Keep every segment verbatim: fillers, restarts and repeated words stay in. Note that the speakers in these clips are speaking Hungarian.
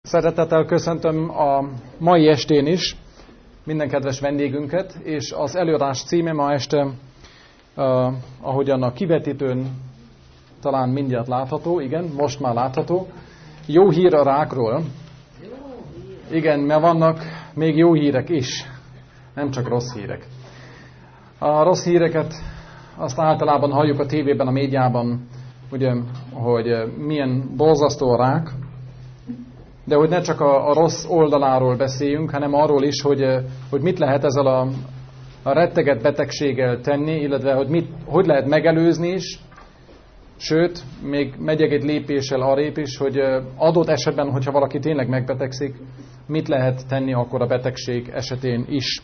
Szeretettel köszöntöm a mai estén is minden kedves vendégünket, és az előadás címe ma este, uh, ahogyan a kivetítőn talán mindjárt látható, igen, most már látható, jó hír a rákról. Igen, mert vannak még jó hírek is, nem csak rossz hírek. A rossz híreket azt általában halljuk a tévében, a médiában, ugye, hogy milyen borzasztó a rák, de hogy ne csak a, a rossz oldaláról beszéljünk, hanem arról is, hogy, hogy mit lehet ezzel a, a retteget betegséggel tenni, illetve hogy mit, hogy lehet megelőzni is, sőt, még megyek egy lépéssel arrébb is, hogy adott esetben, hogyha valaki tényleg megbetegszik, mit lehet tenni akkor a betegség esetén is.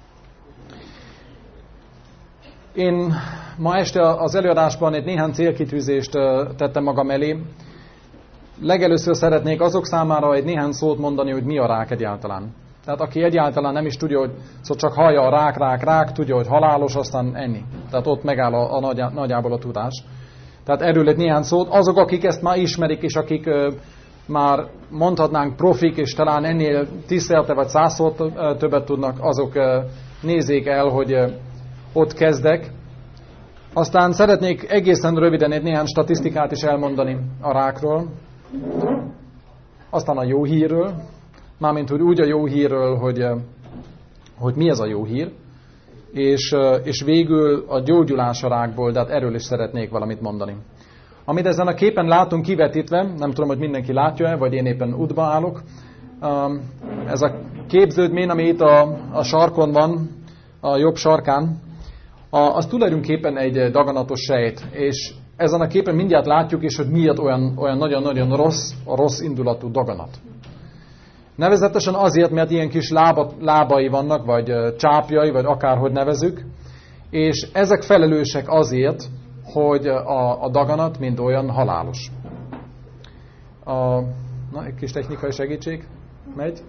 Én ma este az előadásban egy néhány célkitűzést tettem magam elé. Legelőször szeretnék azok számára egy néhány szót mondani, hogy mi a rák egyáltalán. Tehát aki egyáltalán nem is tudja, hogy szóval csak hallja a rák, rák, rák, tudja, hogy halálos, aztán ennyi. Tehát ott megáll a, a nagy, nagyjából a tudás. Tehát erről egy néhány szót. Azok, akik ezt már ismerik, és akik ö, már mondhatnánk profik, és talán ennél tízszer vagy százszor többet tudnak, azok ö, nézzék el, hogy ö, ott kezdek. Aztán szeretnék egészen röviden egy néhány statisztikát is elmondani a rákról. Aztán a jó hírről, mármint hogy úgy a jó hírről, hogy, hogy mi ez a jó hír, és, és végül a gyógyulás a rákból, de hát erről is szeretnék valamit mondani. Amit ezen a képen látunk kivetítve, nem tudom, hogy mindenki látja-e, vagy én éppen útba állok, ez a képződmény, ami itt a, a sarkon van, a jobb sarkán, az tulajdonképpen egy daganatos sejt, és ezen a képen mindjárt látjuk is, hogy miért olyan, olyan nagyon-nagyon rossz, a rossz indulatú daganat. Nevezetesen azért, mert ilyen kis lába, lábai vannak, vagy csápjai, vagy akárhogy nevezük, és ezek felelősek azért, hogy a, a daganat mint olyan halálos. A, na, egy kis technikai segítség. Megy?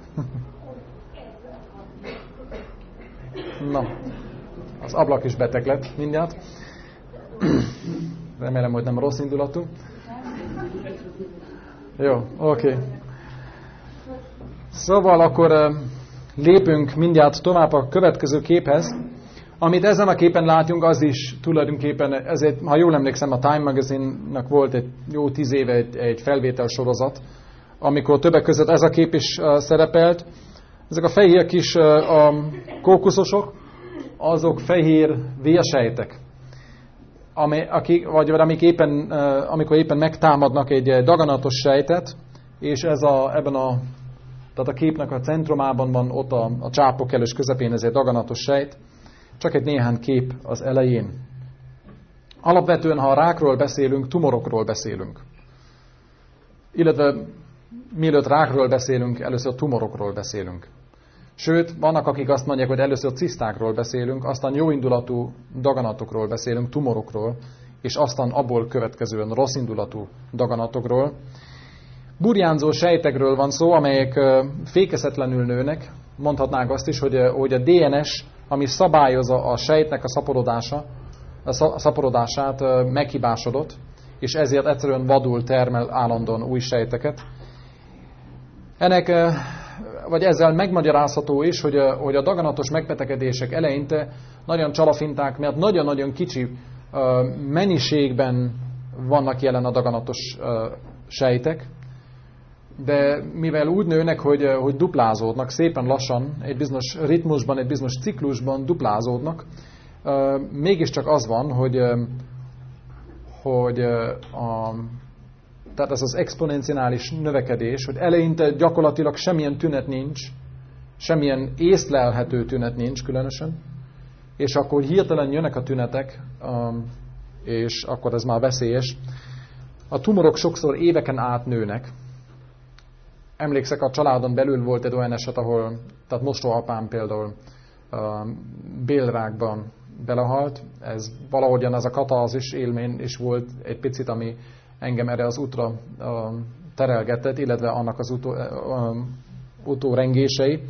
Na, az ablak is beteg lett mindjárt. Remélem, hogy nem rossz indulatú. Jó, oké. Okay. Szóval akkor lépünk mindjárt tovább a következő képhez. Amit ezen a képen látunk, az is tulajdonképpen, ezért, ha jól emlékszem, a Time Magazine-nak volt egy jó tíz éve egy, egy felvétel sorozat, amikor többek között ez a kép is szerepelt. Ezek a fehér kis a kókuszosok, azok fehér vérsejtek. Ami, akik, vagy amik éppen, amikor éppen megtámadnak egy daganatos sejtet, és ez a, ebben a, tehát a képnek a centrumában van ott a, a csápok elős közepén ez egy daganatos sejt, csak egy néhány kép az elején. Alapvetően, ha a rákról beszélünk, tumorokról beszélünk. Illetve mielőtt rákról beszélünk, először tumorokról beszélünk. Sőt, vannak, akik azt mondják, hogy először cisztákról beszélünk, aztán jóindulatú daganatokról beszélünk, tumorokról, és aztán abból következően rosszindulatú daganatokról. Burjánzó sejtekről van szó, amelyek fékezhetlenül nőnek. Mondhatnánk azt is, hogy, hogy a dé en es, ami szabályozza a sejtnek a szaporodása, a szaporodását, meghibásodott, és ezért egyszerűen vadul termel állandóan új sejteket. Ennek vagy ezzel megmagyarázható is, hogy a, hogy a daganatos megbetegedések eleinte nagyon csalafinták, mert nagyon-nagyon kicsi uh, mennyiségben vannak jelen a daganatos uh, sejtek, de mivel úgy nőnek, hogy, hogy duplázódnak, szépen lassan, egy bizonyos ritmusban, egy bizonyos ciklusban duplázódnak, uh, mégiscsak az van, hogy, uh, hogy uh, a tehát ez az exponenciális növekedés, hogy eleinte gyakorlatilag semmilyen tünet nincs, semmilyen észlelhető tünet nincs különösen, és akkor hirtelen jönnek a tünetek, és akkor ez már veszélyes. A tumorok sokszor éveken át nőnek. Emlékszek, a családon belül volt egy olyan eset, ahol, tehát mostohaapám például bélrákban belehalt. Ez valahogyan ez a katarzis élmény is volt egy picit, ami engem erre az útra uh, terelgetett, illetve annak az utó, uh, utórengései.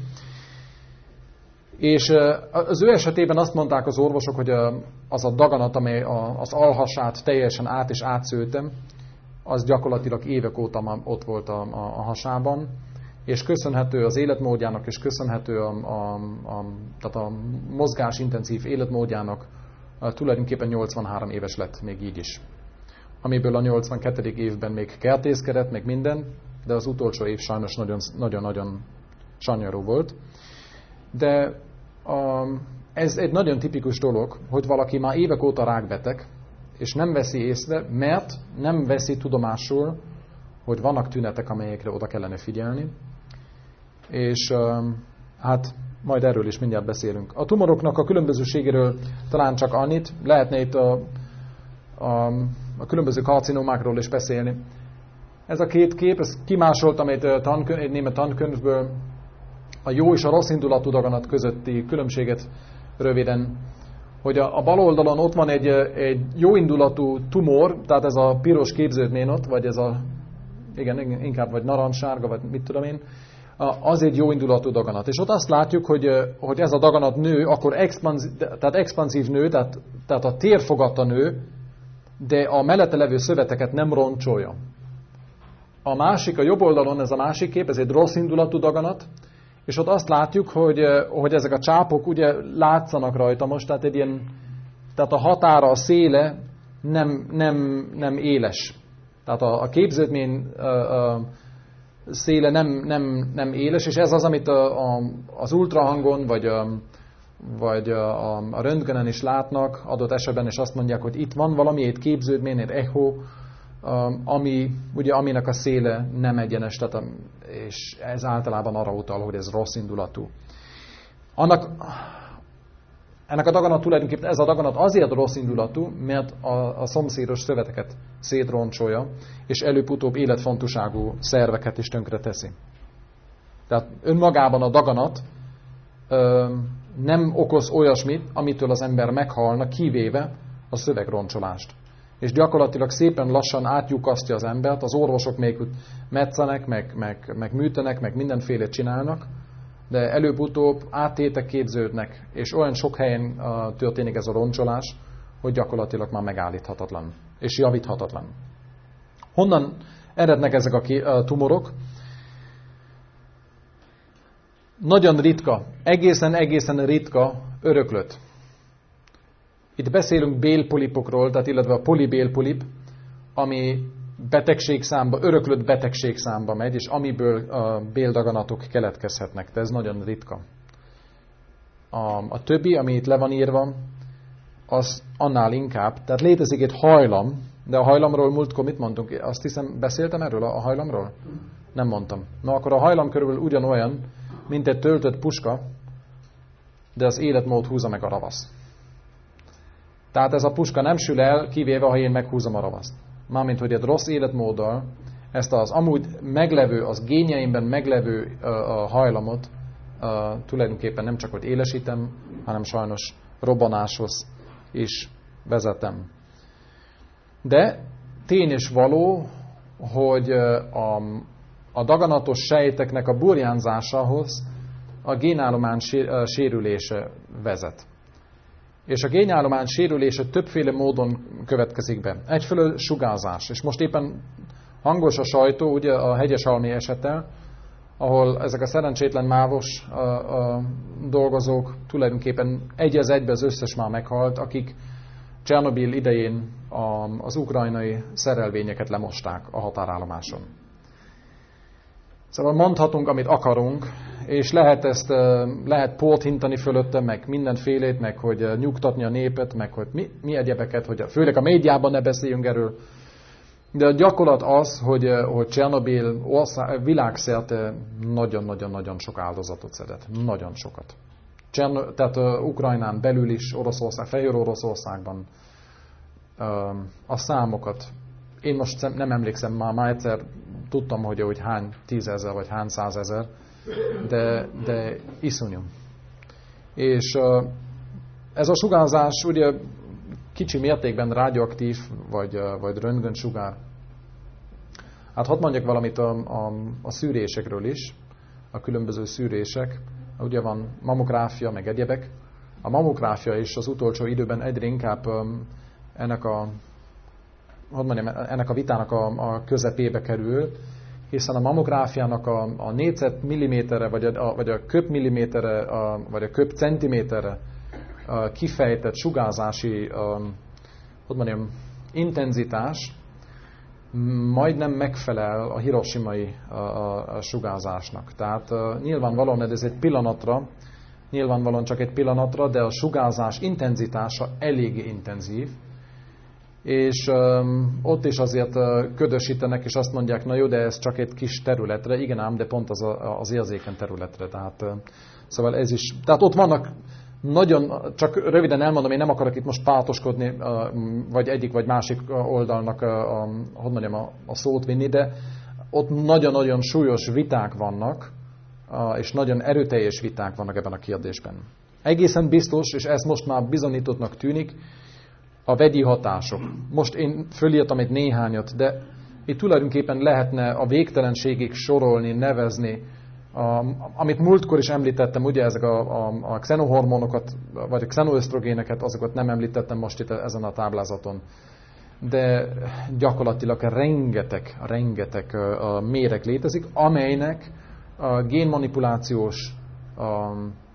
És uh, az ő esetében azt mondták az orvosok, hogy uh, az a daganat, amely a, az alhasát teljesen át és átszőttem, az gyakorlatilag évek óta ott volt a, a, a hasában, és köszönhető az életmódjának, és köszönhető a, a, a, tehát a mozgásintenzív életmódjának tulajdonképpen nyolcvanhárom éves lett még így is. Amiből a nyolcvankettedik évben még kertészkedett, meg minden, de az utolsó év sajnos nagyon-nagyon sanyarú volt. De a, ez egy nagyon tipikus dolog, hogy valaki már évek óta rákbeteg, és nem veszi észre, mert nem veszi tudomásul, hogy vannak tünetek, amelyekre oda kellene figyelni. És hát majd erről is mindjárt beszélünk. A tumoroknak a különbözőségéről talán csak annyit, lehetne itt a, a, a különböző karcinómákról is beszélni. Ez a két kép, ezt kimásoltam egy, tankönyv, egy német tankönyvből, a jó és a rossz indulatú daganat közötti különbséget röviden, hogy a, a bal oldalon ott van egy, egy jó indulatú tumor, tehát ez a piros képződmény ott, vagy ez a, igen, inkább vagy narancssárga, vagy mit tudom én, az egy jó indulatú daganat. És ott azt látjuk, hogy, hogy ez a daganat nő, akkor expanzív, tehát expanzív nő, tehát, tehát a térfogatta nő, de a mellette levő szöveteket nem roncsolja. A másik, a jobb oldalon ez a másik kép, ez egy rossz indulatú daganat, és ott azt látjuk, hogy, hogy ezek a csápok ugye látszanak rajta most, tehát egy ilyen, tehát a határa, a széle nem, nem, nem éles. Tehát a, a képződmény a, a széle nem, nem, nem éles, és ez az, amit a, a, az ultrahangon, vagy, a, vagy a, a röntgenen is látnak, adott esetben is azt mondják, hogy itt van valami, egy képződmény, egy echo, ami, ugye, aminek a széle nem egyenes, tehát, és ez általában arra utal, hogy ez rossz indulatú. Annak, ennek a daganat tulajdonképpen, ez a daganat azért rossz indulatú, mert a, a szomszédos szöveteket szétroncsolja, és előbb-utóbb életfontosságú szerveket is tönkre teszi. Tehát önmagában a daganat ö, nem okoz olyasmit, amitől az ember meghalna, kivéve a szövegroncsolást. És gyakorlatilag szépen lassan átlyukasztja az embert, az orvosok még metszenek, meg, meg, meg műtenek, meg mindenféle csinálnak, de előbb-utóbb áttétek képződnek, és olyan sok helyen uh, történik ez a roncsolás, hogy gyakorlatilag már megállíthatatlan, és javíthatatlan. Honnan erednek ezek a uh, tumorok? Nagyon ritka, egészen-egészen ritka öröklött. Itt beszélünk bélpolipokról, tehát illetve a polibélpolip, ami betegségszámba, öröklött betegségszámba megy, és amiből a béldaganatok keletkezhetnek. De ez nagyon ritka. A, a többi, ami itt le van írva, az annál inkább. Tehát létezik egy hajlam, de a hajlamról múltkor mit mondtunk? Azt hiszem, beszéltem erről a hajlamról? Nem mondtam. Na akkor a hajlam körülbelül ugyanolyan, mint egy töltött puska, de az életmód húzza meg a ravaszt. Tehát ez a puska nem sül el, kivéve, ha én meghúzom a ravaszt. Mármint, hogy egy rossz életmóddal ezt az amúgy meglevő, az génjeimben meglevő uh, a hajlamot uh, tulajdonképpen nem csak, hogy élesítem, hanem sajnos robbanáshoz is vezetem. De tény és való, hogy uh, a, a daganatos sejteknek a burjánzásához a génállomány sérülése vezet. És a génállomány sérülése többféle módon következik be. Egyfelől sugárzás. És most éppen hangos a sajtó, ugye a hegyeshalmi esettel, ahol ezek a szerencsétlen mávos a, a dolgozók tulajdonképpen egy az egybe az összes már meghalt, akik Csernobil idején a, az ukrajnai szerelvényeket lemosták a határállomáson. Szóval mondhatunk, amit akarunk, és lehet ezt, lehet pót hintani fölötte, meg mindenfélét, meg hogy nyugtatni a népet, meg hogy mi, mi egyebeket, hogy főleg a médiában ne beszéljünk erről. De a gyakorlat az, hogy, hogy Csernobil ország, világszerte nagyon-nagyon-nagyon sok áldozatot szedett. Nagyon sokat. Cserno, tehát uh, Ukrajnán belül is, Oroszország, Fehér Oroszországban uh, a számokat. Én most nem emlékszem, már, már egyszer tudtam, hogy, hogy hány tízezer vagy hány százezer, de, de iszonyú. És uh, ez a sugárzás ugye kicsi mértékben radioaktív, vagy, uh, vagy röntgensugár. Hát hadd mondjak valamit a, a, a szűrésekről is, a különböző szűrések. Ugye van mammográfia, meg egyebek. A mammográfia is az utolsó időben egyre inkább um, ennek a, hogy mondjam, ennek a vitának a, a közepébe kerül, hiszen a mammográfiának a, a négyzetmilliméterre, vagy a, vagy a köbmilliméterre, a, vagy a köbcentiméterre a kifejtett sugárzási a, hogy mondjam, intenzitás majdnem megfelel a hiroshimai a, a, a sugárzásnak. Tehát uh, nyilvánvalóan ez egy pillanatra, nyilvánvalóan csak egy pillanatra, de a sugárzás intenzitása eléggé intenzív, és um, ott is azért uh, ködösítenek, és azt mondják, na jó, de ez csak egy kis területre, igen ám, de pont az, a, az érzékeny területre. Tehát, uh, szóval ez is, tehát ott vannak nagyon, csak röviden elmondom, én nem akarok itt most pártoskodni, uh, vagy egyik vagy másik oldalnak uh, a, hogy mondjam, a, a szót vinni, de ott nagyon-nagyon súlyos viták vannak, uh, és nagyon erőteljes viták vannak ebben a kérdésben. Egészen biztos, és ez most már bizonyítottnak tűnik, a vegyi hatások. Most én fölírtam egy néhányat, de itt tulajdonképpen lehetne a végtelenségig sorolni, nevezni, a, amit múltkor is említettem, ugye ezek a, a, a xenohormonokat, vagy a xenoösztrogéneket, azokat nem említettem most itt ezen a táblázaton. De gyakorlatilag rengeteg, rengeteg a méreg létezik, amelynek a génmanipulációs a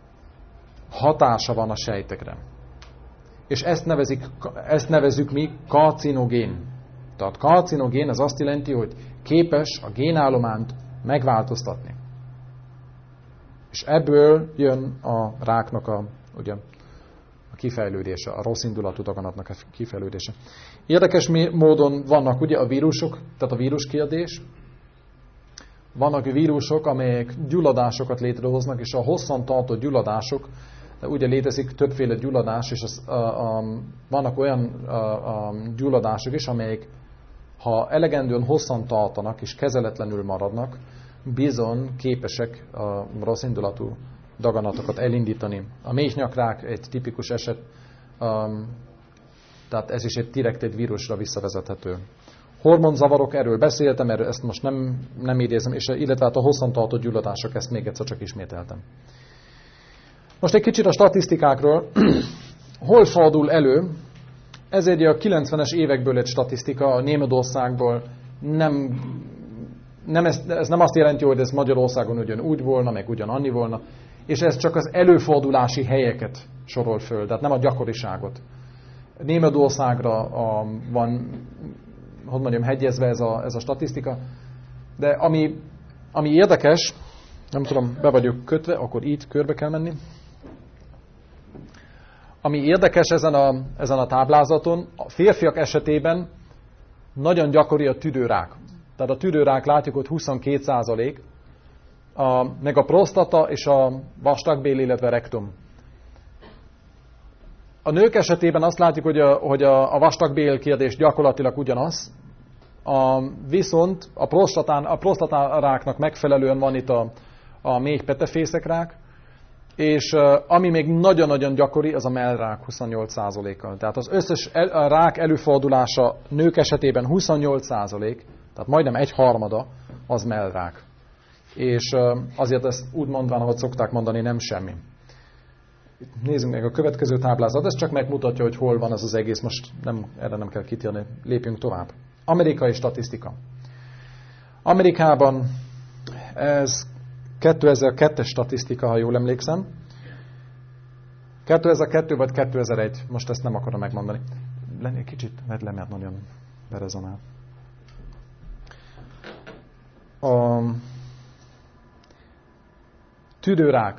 hatása van a sejtekre. És ezt, nevezik, ezt nevezzük mi karcinogén. Tehát karcinogén az azt jelenti, hogy képes a génállományt megváltoztatni. És ebből jön a ráknak a, ugye, a kifejlődése, a rossz indulatú daganatnak a kifejlődése. Érdekes módon vannak ugye a vírusok, tehát a víruskérdés. Vannak vírusok, amelyek gyulladásokat létrehoznak, és a hosszantartó gyulladások, ugye létezik többféle gyulladás, és az, a, a, vannak olyan a, a gyulladások is, amelyek ha elegendően hosszan tartanak és kezeletlenül maradnak, bizony képesek a rossz indulatú daganatokat elindítani. A méhnyakrák egy tipikus eset, um, tehát ez is egy direkt egy vírusra visszavezethető. Hormonzavarok, erről beszéltem, erről ezt most nem, nem idézem, és illetve hát a hosszantartó gyulladások, ezt még egyszer csak ismételtem. Most egy kicsit a statisztikákról. Hol fordul elő? Ez egy a kilencvenes évekből egy statisztika, a Németországból. Nem, nem ez, ez nem azt jelenti, hogy ez Magyarországon ugyan úgy volna, meg ugyan annyi volna, és ez csak az előfordulási helyeket sorol föl, tehát nem a gyakoriságot. Németországra a, van, hogy mondjam, hegyezve ez a, ez a statisztika, de ami, ami érdekes, nem tudom, be vagyok kötve, akkor így körbe kell menni. Ami érdekes ezen a, ezen a táblázaton, a férfiak esetében nagyon gyakori a tüdőrák. Tehát a tüdőrák látjuk, hogy huszonkét százalék, a, meg a prostata és a vastagbél, illetve rektum. A nők esetében azt látjuk, hogy a, hogy a, a vastagbél kérdés gyakorlatilag ugyanaz, a, viszont a, prostatán, a prostatáráknak megfelelően van itt a, a méh petefészekrák, és uh, ami még nagyon-nagyon gyakori, az a mellrák huszonnyolc százalékkal. Tehát az összes el, a rák előfordulása nők esetében huszonnyolc százalék, tehát majdnem egy harmada az mellrák. És uh, azért ezt úgy mondván, ahogy szokták mondani, nem semmi. Nézzünk meg a következő táblázat, ez csak megmutatja, hogy hol van ez az egész, most nem, erre nem kell kitérni, lépjünk tovább. Amerikai statisztika. Amerikában ez kétezer-kettes statisztika, ha jól emlékszem. kétezer-kettő vagy kétezer-egy, most ezt nem akarom megmondani. Lenni egy kicsit, mert le, mert nagyon berezonál. A tüdőrák.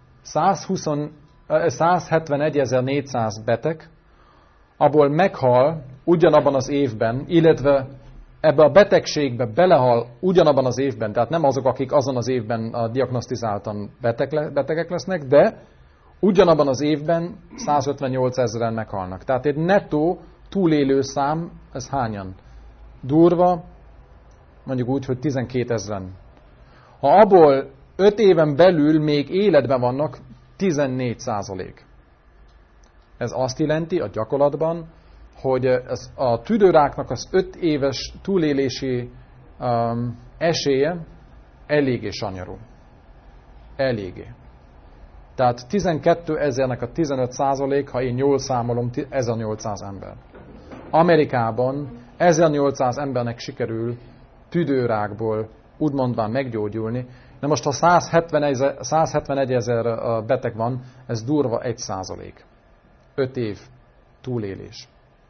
százhetvenegyezer-négyszáz beteg, abból meghal ugyanabban az évben, illetve ebbe a betegségbe belehal ugyanabban az évben, tehát nem azok, akik azon az évben a diagnosztizáltan beteg le, betegek lesznek, de ugyanabban az évben százötvennyolc ezeren meghalnak. Tehát egy nettó túlélő szám, ez hányan? Durva, mondjuk úgy, hogy tizenkét ezeren. Ha abból öt éven belül még életben vannak, tizennégy százalék. Ez azt jelenti a gyakorlatban, hogy ez a tüdőráknak az öt éves túlélési um, esélye eléggé sanyarú. Eléggé. Tehát tizenkét ezernek a tizenöt százalék, ha én jól számolom, ezernyolcszáz ember. Amerikában ezernyolcszáz embernek sikerül tüdőrákból úgymondván meggyógyulni. De most, ha száz hetvenegy ezer beteg van, ez durva egy százalék. öt év túlélés.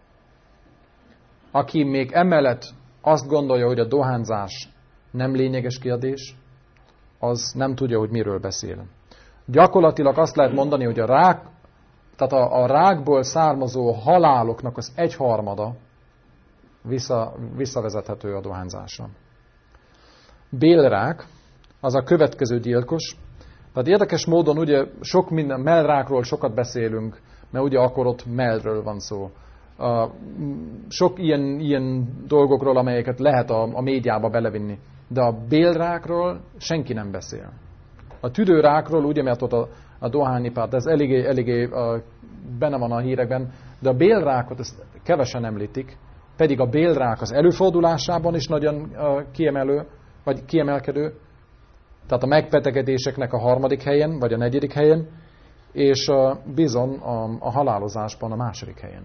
Aki még emellett azt gondolja, hogy a dohányzás nem lényeges kérdés, az nem tudja, hogy miről beszél. Gyakorlatilag azt lehet mondani, hogy a rák, tehát a, a rákból származó haláloknak az egyharmada vissza, visszavezethető a dohányzásra. Bélrák, az a következő gyilkos. Tehát érdekes módon ugye sok minden, mellrákról sokat beszélünk, mert ugye akkor ott mellről van szó. A, sok ilyen, ilyen dolgokról, amelyeket lehet a, a médiába belevinni. De a bélrákról senki nem beszél. A tüdőrákról, ugye, mert ott a, a dohányipar, ez eléggé, eléggé a, benne van a hírekben, de a bélrákot ezt kevesen említik, pedig a bélrák az előfordulásában is nagyon uh, kiemelő, vagy kiemelkedő, tehát a megbetegedéseknek a harmadik helyen, vagy a negyedik helyen, és uh, bizony a, a halálozásban a második helyen.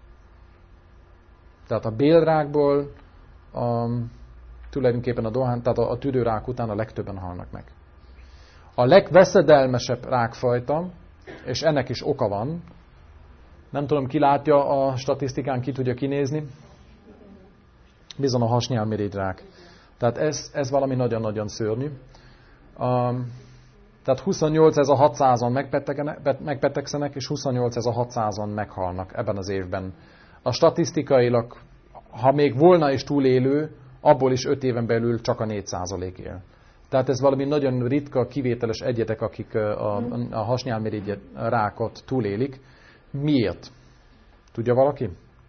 Tehát a bélrákból um, tulajdonképpen a dohány, tehát a, a tüdőrák után a legtöbben halnak meg. A legveszedelmesebb rákfajta, és ennek is oka van, nem tudom, ki látja a statisztikán, ki tudja kinézni, bizony a hasnyálmirigyrák. Tehát ez, ez valami nagyon-nagyon szörnyű. Um, tehát huszonnyolcezer hatszázan megbetegszenek, és huszonnyolcezer hatszázan meghalnak ebben az évben. A statisztikailag, ha még volna is túlélő, abból is öt éven belül csak a négy százalék él. Tehát ez valami nagyon ritka, kivételes egyetek, akik a, a hasnyálmirigy rákot túlélik. Miért? Tudja valaki?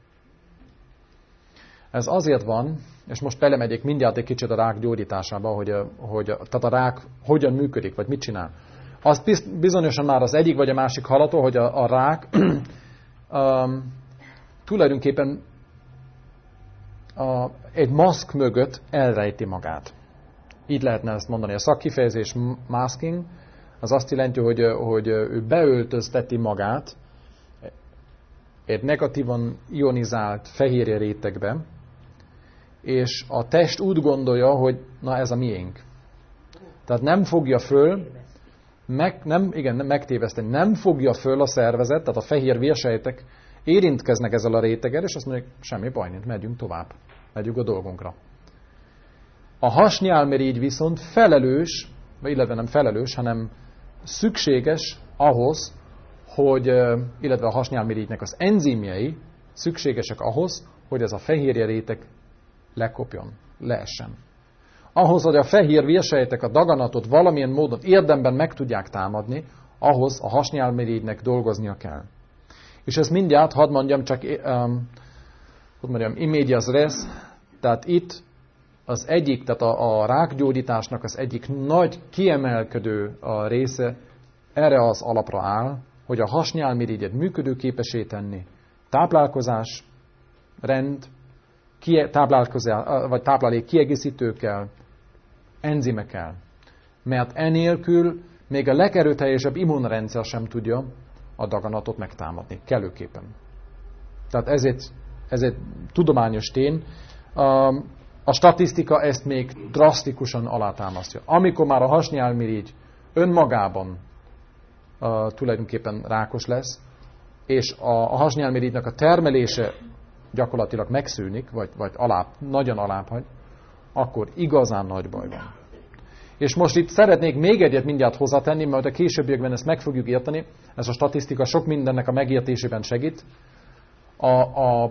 Ez azért van, és most belemegyek mindjárt egy kicsit a rák gyógyításába, hogy, hogy tehát a rák hogyan működik, vagy mit csinál. Az bizonyosan már az egyik vagy a másik hallható, hogy a, a rák um, tulajdonképpen a, egy maszk mögött elrejti magát. Így lehetne ezt mondani. A szakkifejezés masking az azt jelenti, hogy, hogy ő beöltözteti magát egy negatívan ionizált fehérje rétegbe, és a test úgy gondolja, hogy na ez a miénk. Tehát nem fogja föl, meg, nem, igen, megtéveszteni, nem fogja föl a szervezet, tehát a fehér vérsejtek érintkeznek ezzel a réteggel, és azt mondják, semmi baj, nincs, megyünk tovább, megyünk a dolgunkra. A hasnyálmirigy viszont felelős, illetve nem felelős, hanem szükséges ahhoz, hogy, illetve a hasnyálmirigynek az enzimjei szükségesek ahhoz, hogy ez a fehérje réteg lekopjon, leessen. Ahhoz, hogy a fehér vérsejtek a daganatot valamilyen módon érdemben meg tudják támadni, ahhoz a hasnyálmirigynek dolgoznia kell. És ez mindjárt, hadd mondjam csak, um, hogy mondjam, immedias res, tehát itt az egyik, tehát a, a rákgyógyításnak az egyik nagy kiemelkedő a része erre az alapra áll, hogy a hasnyálmirigyet működőképessé tenni. Táplálkozás, rend, kie, táplálkozás, vagy táplálék kiegészítőkkel, enzimekkel. Mert enélkül még a legerőteljesebb immunrendszer sem tudja a daganatot megtámadni, kellőképpen. Tehát ezért, ezért tudományos tény. A statisztika ezt még drasztikusan alátámasztja. Amikor már a hasnyálmirigy önmagában uh, tulajdonképpen rákos lesz, és a, a hasnyálmirigynek a termelése gyakorlatilag megszűnik, vagy, vagy alább, nagyon alább hagy, akkor igazán nagy baj van. És most itt szeretnék még egyet mindjárt hozzátenni, mert a későbbiekben ezt meg fogjuk érteni. Ez a statisztika sok mindennek a megértésében segít. A, a,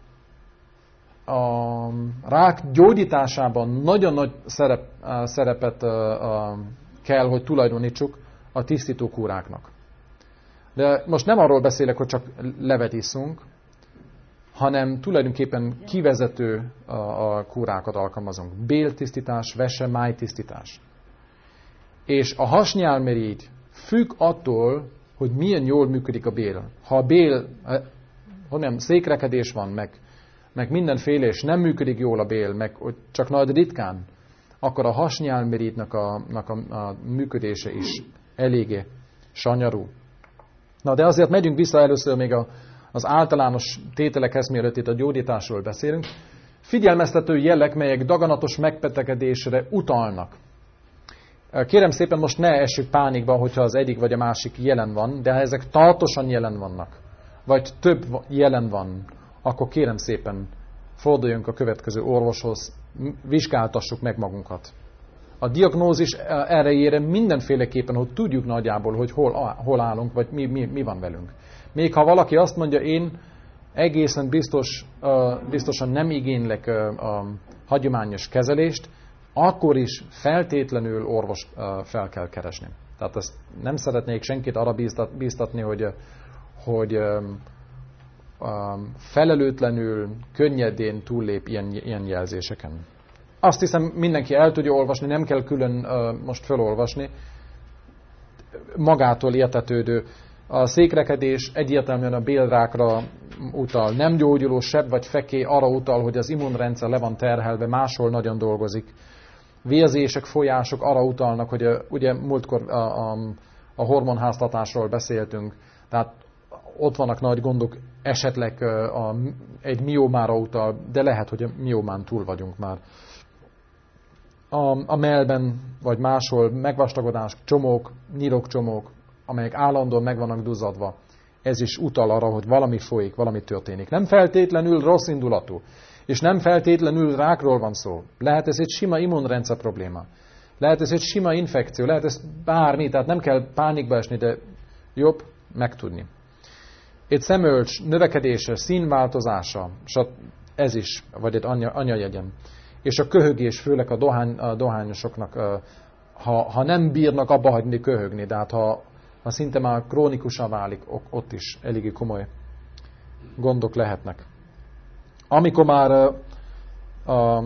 a rák gyógyításában nagyon nagy szerep, szerepet kell, hogy tulajdonítsuk a tisztító kúráknak. De most nem arról beszélek, hogy csak levet iszunk, hanem tulajdonképpen kivezető a, a kúrákat alkalmazunk. Béltisztítás, vese, májtisztítás. És a hasnyálmirigy függ attól, hogy milyen jól működik a bél. Ha a bél, hogy nem, székrekedés van, meg, meg mindenféle, és nem működik jól a bél, meg csak nagy ritkán, akkor a hasnyálmirigynek a, a, a működése is eléggé sanyarú. Na, de azért megyünk vissza először még a, az általános tételekhez, mielőtt itt a gyógyításról beszélünk. figyelmeztető jelek, melyek daganatos megbetegedésre utalnak. Kérem szépen, most ne essük pánikba, hogyha az egyik vagy a másik jelen van, de ha ezek tartósan jelen vannak, vagy több jelen van, akkor kérem szépen, forduljunk a következő orvoshoz, vizsgáltassuk meg magunkat. A diagnózis erejére mindenféleképpen, hogy tudjuk nagyjából, hogy hol, hol állunk, vagy mi, mi, mi van velünk. Még ha valaki azt mondja, én egészen biztos, biztosan nem igénylek a hagyományos kezelést, akkor is feltétlenül orvost fel kell keresni. Tehát ezt nem szeretnék senkit arra bíztatni, hogy, hogy felelőtlenül, könnyedén túllép ilyen, ilyen jelzéseken. Azt hiszem, mindenki el tudja olvasni, nem kell külön most felolvasni, magától értetődő. A székrekedés egyértelműen a bélrákra utal, nem gyógyuló seb vagy feké arra utal, hogy az immunrendszer le van terhelve, máshol nagyon dolgozik. Vérzések, folyások arra utalnak, hogy a, ugye múltkor a, a, a hormonháztatásról beszéltünk, tehát ott vannak nagy gondok, esetleg a, a, egy miomára utal, de lehet, hogy a miomán túl vagyunk már. A, a mellben, vagy máshol megvastagodás, csomók, nyirokcsomók, amelyek állandóan meg vannak duzzadva, ez is utal arra, hogy valami folyik, valami történik. Nem feltétlenül rossz indulatú, és nem feltétlenül rákról van szó. Lehet ez egy sima immunrendszer probléma. Lehet ez egy sima infekció, lehet ez bármi, tehát nem kell pánikba esni, de jobb megtudni. Egy szemölcs növekedése, színváltozása, ez is, vagy egy anya, anyajegyen. És a köhögés, főleg a, dohány, a dohányosoknak, ha, ha nem bírnak abba hagyni köhögni, de hát ha, ha szinte már krónikusan válik, ott is eléggé komoly gondok lehetnek. Amikor már a, a,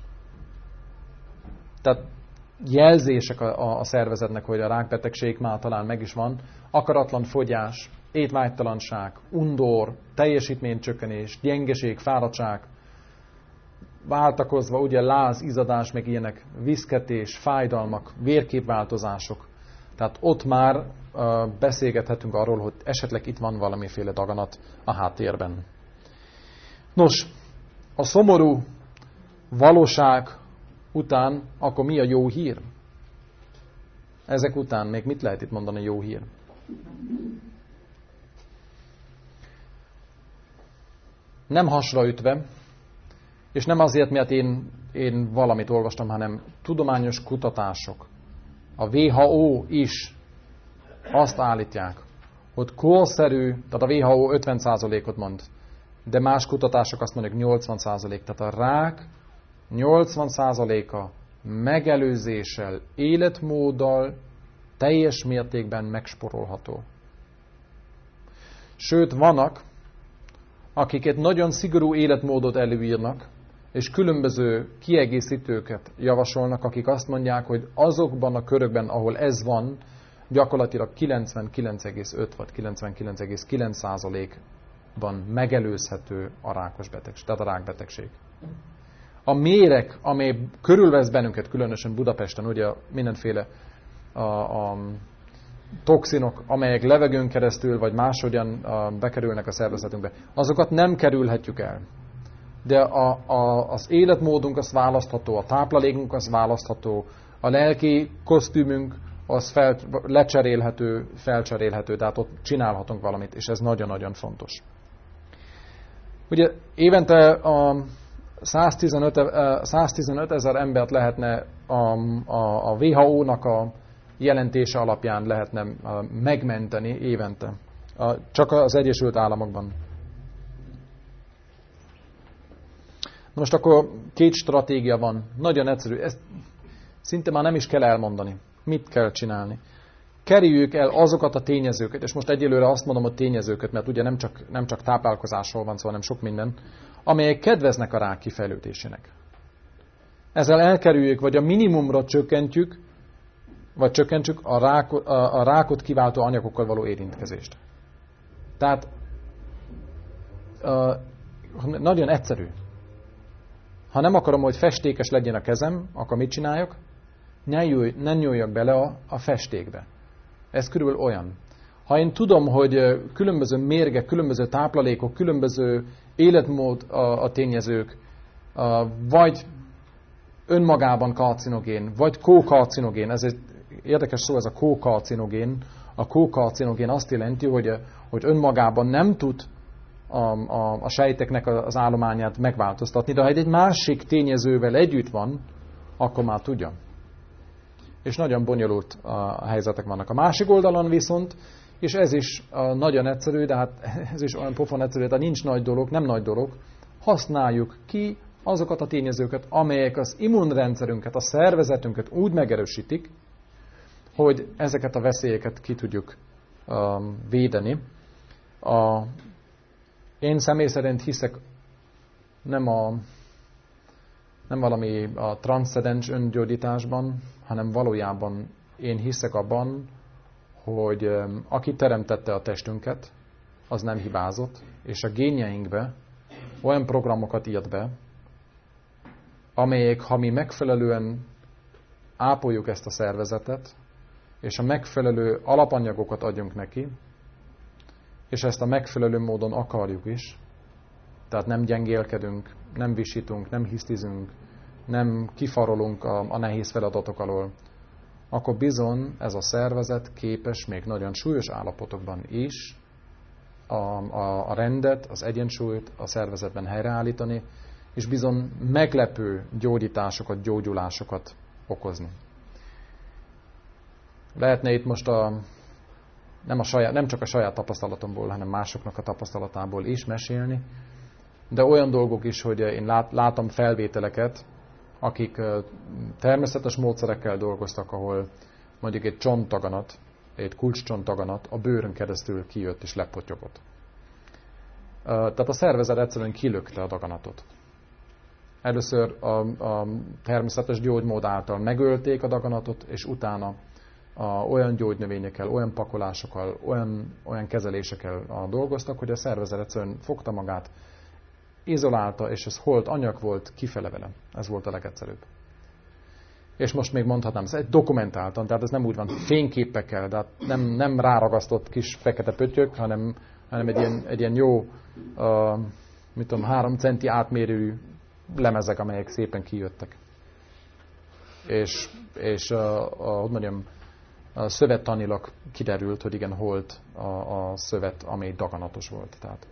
tehát jelzések a, a szervezetnek, hogy a rákbetegség már talán meg is van, akaratlan fogyás, étvágytalanság, undor, teljesítménycsökkenés, gyengeség, fáradtság, váltakozva, ugye láz, izzadás, meg ilyenek, viszketés, fájdalmak, vérképváltozások. Tehát ott már uh, beszélgethetünk arról, hogy esetleg itt van valamiféle daganat a háttérben. Nos, a szomorú valóság után akkor mi a jó hír? Ezek után még mit lehet itt mondani jó hír? Nem hasraütve, és nem azért, mert én, én valamit olvastam, hanem tudományos kutatások. A dupla vé há ó is azt állítják, hogy korszerű, tehát a dupla vé há ó ötven százalékot mond, de más kutatások azt mondják nyolcvan százalék. Tehát a rák nyolcvan százaléka megelőzéssel, életmóddal teljes mértékben megsporolható. Sőt, vannak, akik egy nagyon szigorú életmódot előírnak, és különböző kiegészítőket javasolnak, akik azt mondják, hogy azokban a körökben, ahol ez van, gyakorlatilag kilencvenkilenc egész öt vagy kilencvenkilenc egész kilenc százalékban megelőzhető a rákos betegség, tehát a rákbetegség. A méreg, amely körülvesz bennünket, különösen Budapesten, ugye mindenféle a, a toxinok, amelyek levegőn keresztül, vagy máshogyan bekerülnek a szervezetünkbe, azokat nem kerülhetjük el. De a, a, az életmódunk az választható, a táplálékunk az választható, a lelki kosztümünk az fel, lecserélhető, felcserélhető, tehát ott csinálhatunk valamit, és ez nagyon-nagyon fontos. Ugye évente a száztizenöt ezer embert lehetne a, a, a dupla vé há ó-nak a jelentése alapján lehetne megmenteni évente, csak az Egyesült Államokban. Most akkor két stratégia van, nagyon egyszerű, ezt szinte már nem is kell elmondani. Mit kell csinálni? Kerüljük el azokat a tényezőket, és most egyelőre azt mondom a tényezőket, mert ugye nem csak, nem csak táplálkozásról van szó, hanem sok minden, amelyek kedveznek a rák kifejlődésének. Ezzel elkerüljük, vagy a minimumra csökkentjük, vagy csökkentsük a, rák, a, a rákot kiváltó anyagokkal való érintkezést. Tehát uh, nagyon egyszerű. Ha nem akarom, hogy festékes legyen a kezem, akkor mit csináljak? Ne, jöjj, ne nyúljak bele a, a festékbe. Ez körülbelül olyan. Ha én tudom, hogy különböző mérgek, különböző táplálékok, különböző életmód a, a tényezők vagy önmagában karcinogén, vagy kókarcinogén, ez egy érdekes szó, ez a kókarcinogén. A kókarcinogén azt jelenti, hogy, hogy önmagában nem tud a, a, a sejteknek az állományát megváltoztatni, de ha egy másik tényezővel együtt van, akkor már tudja. És nagyon bonyolult a helyzetek vannak. A másik oldalon viszont, és ez is nagyon egyszerű, de hát ez is olyan pofon egyszerű, de nincs nagy dolog, nem nagy dolog, használjuk ki azokat a tényezőket, amelyek az immunrendszerünket, a szervezetünket úgy megerősítik, hogy ezeket a veszélyeket ki tudjuk um, védeni. A, én személy szerint hiszek nem, a, nem valami a transzcendens öngyógyításban, hanem valójában én hiszek abban, hogy um, aki teremtette a testünket, az nem hibázott, és a génjeinkbe olyan programokat írt be, amelyek, ha mi megfelelően ápoljuk ezt a szervezetet, és a megfelelő alapanyagokat adjunk neki, és ezt a megfelelő módon akarjuk is, tehát nem gyengélkedünk, nem visítunk, nem hisztizünk, nem kifarolunk a, a nehéz feladatok alól, akkor bizony ez a szervezet képes még nagyon súlyos állapotokban is a, a, a rendet, az egyensúlyt a szervezetben helyreállítani, és bizony meglepő gyógyításokat, gyógyulásokat okozni. Lehetne itt most a, nem, a saját, nem csak a saját tapasztalatomból, hanem másoknak a tapasztalatából is mesélni, de olyan dolgok is, hogy én lát, látom felvételeket, akik természetes módszerekkel dolgoztak, ahol mondjuk egy csontdaganat, egy kulcscsontdaganat a bőrön keresztül kijött és lepotyogott. Tehát a szervezet egyszerűen kilökte a daganatot. Először a, a természetes gyógymód által megölték a daganatot, és utána a, olyan gyógynövényekkel, olyan pakolásokkal, olyan, olyan kezelésekkel dolgoztak, hogy a szervezet egyszerűen fogta magát, izolálta, és ez holt anyag volt kifele vele. Ez volt a legegyszerűbb. És most még mondhatnám, ez egy dokumentáltan, tehát ez nem úgy van fényképekkel, tehát nem, nem ráragasztott kis fekete pöttyök, hanem, hanem egy, ilyen, egy ilyen jó, uh, mit tudom, három centi átmérőjű lemezek, amelyek szépen kijöttek. És, és uh, uh, hogy mondjam, uh, szövettanilag kiderült, hogy igen, holt a, a szövet, amely daganatos volt. Tehát.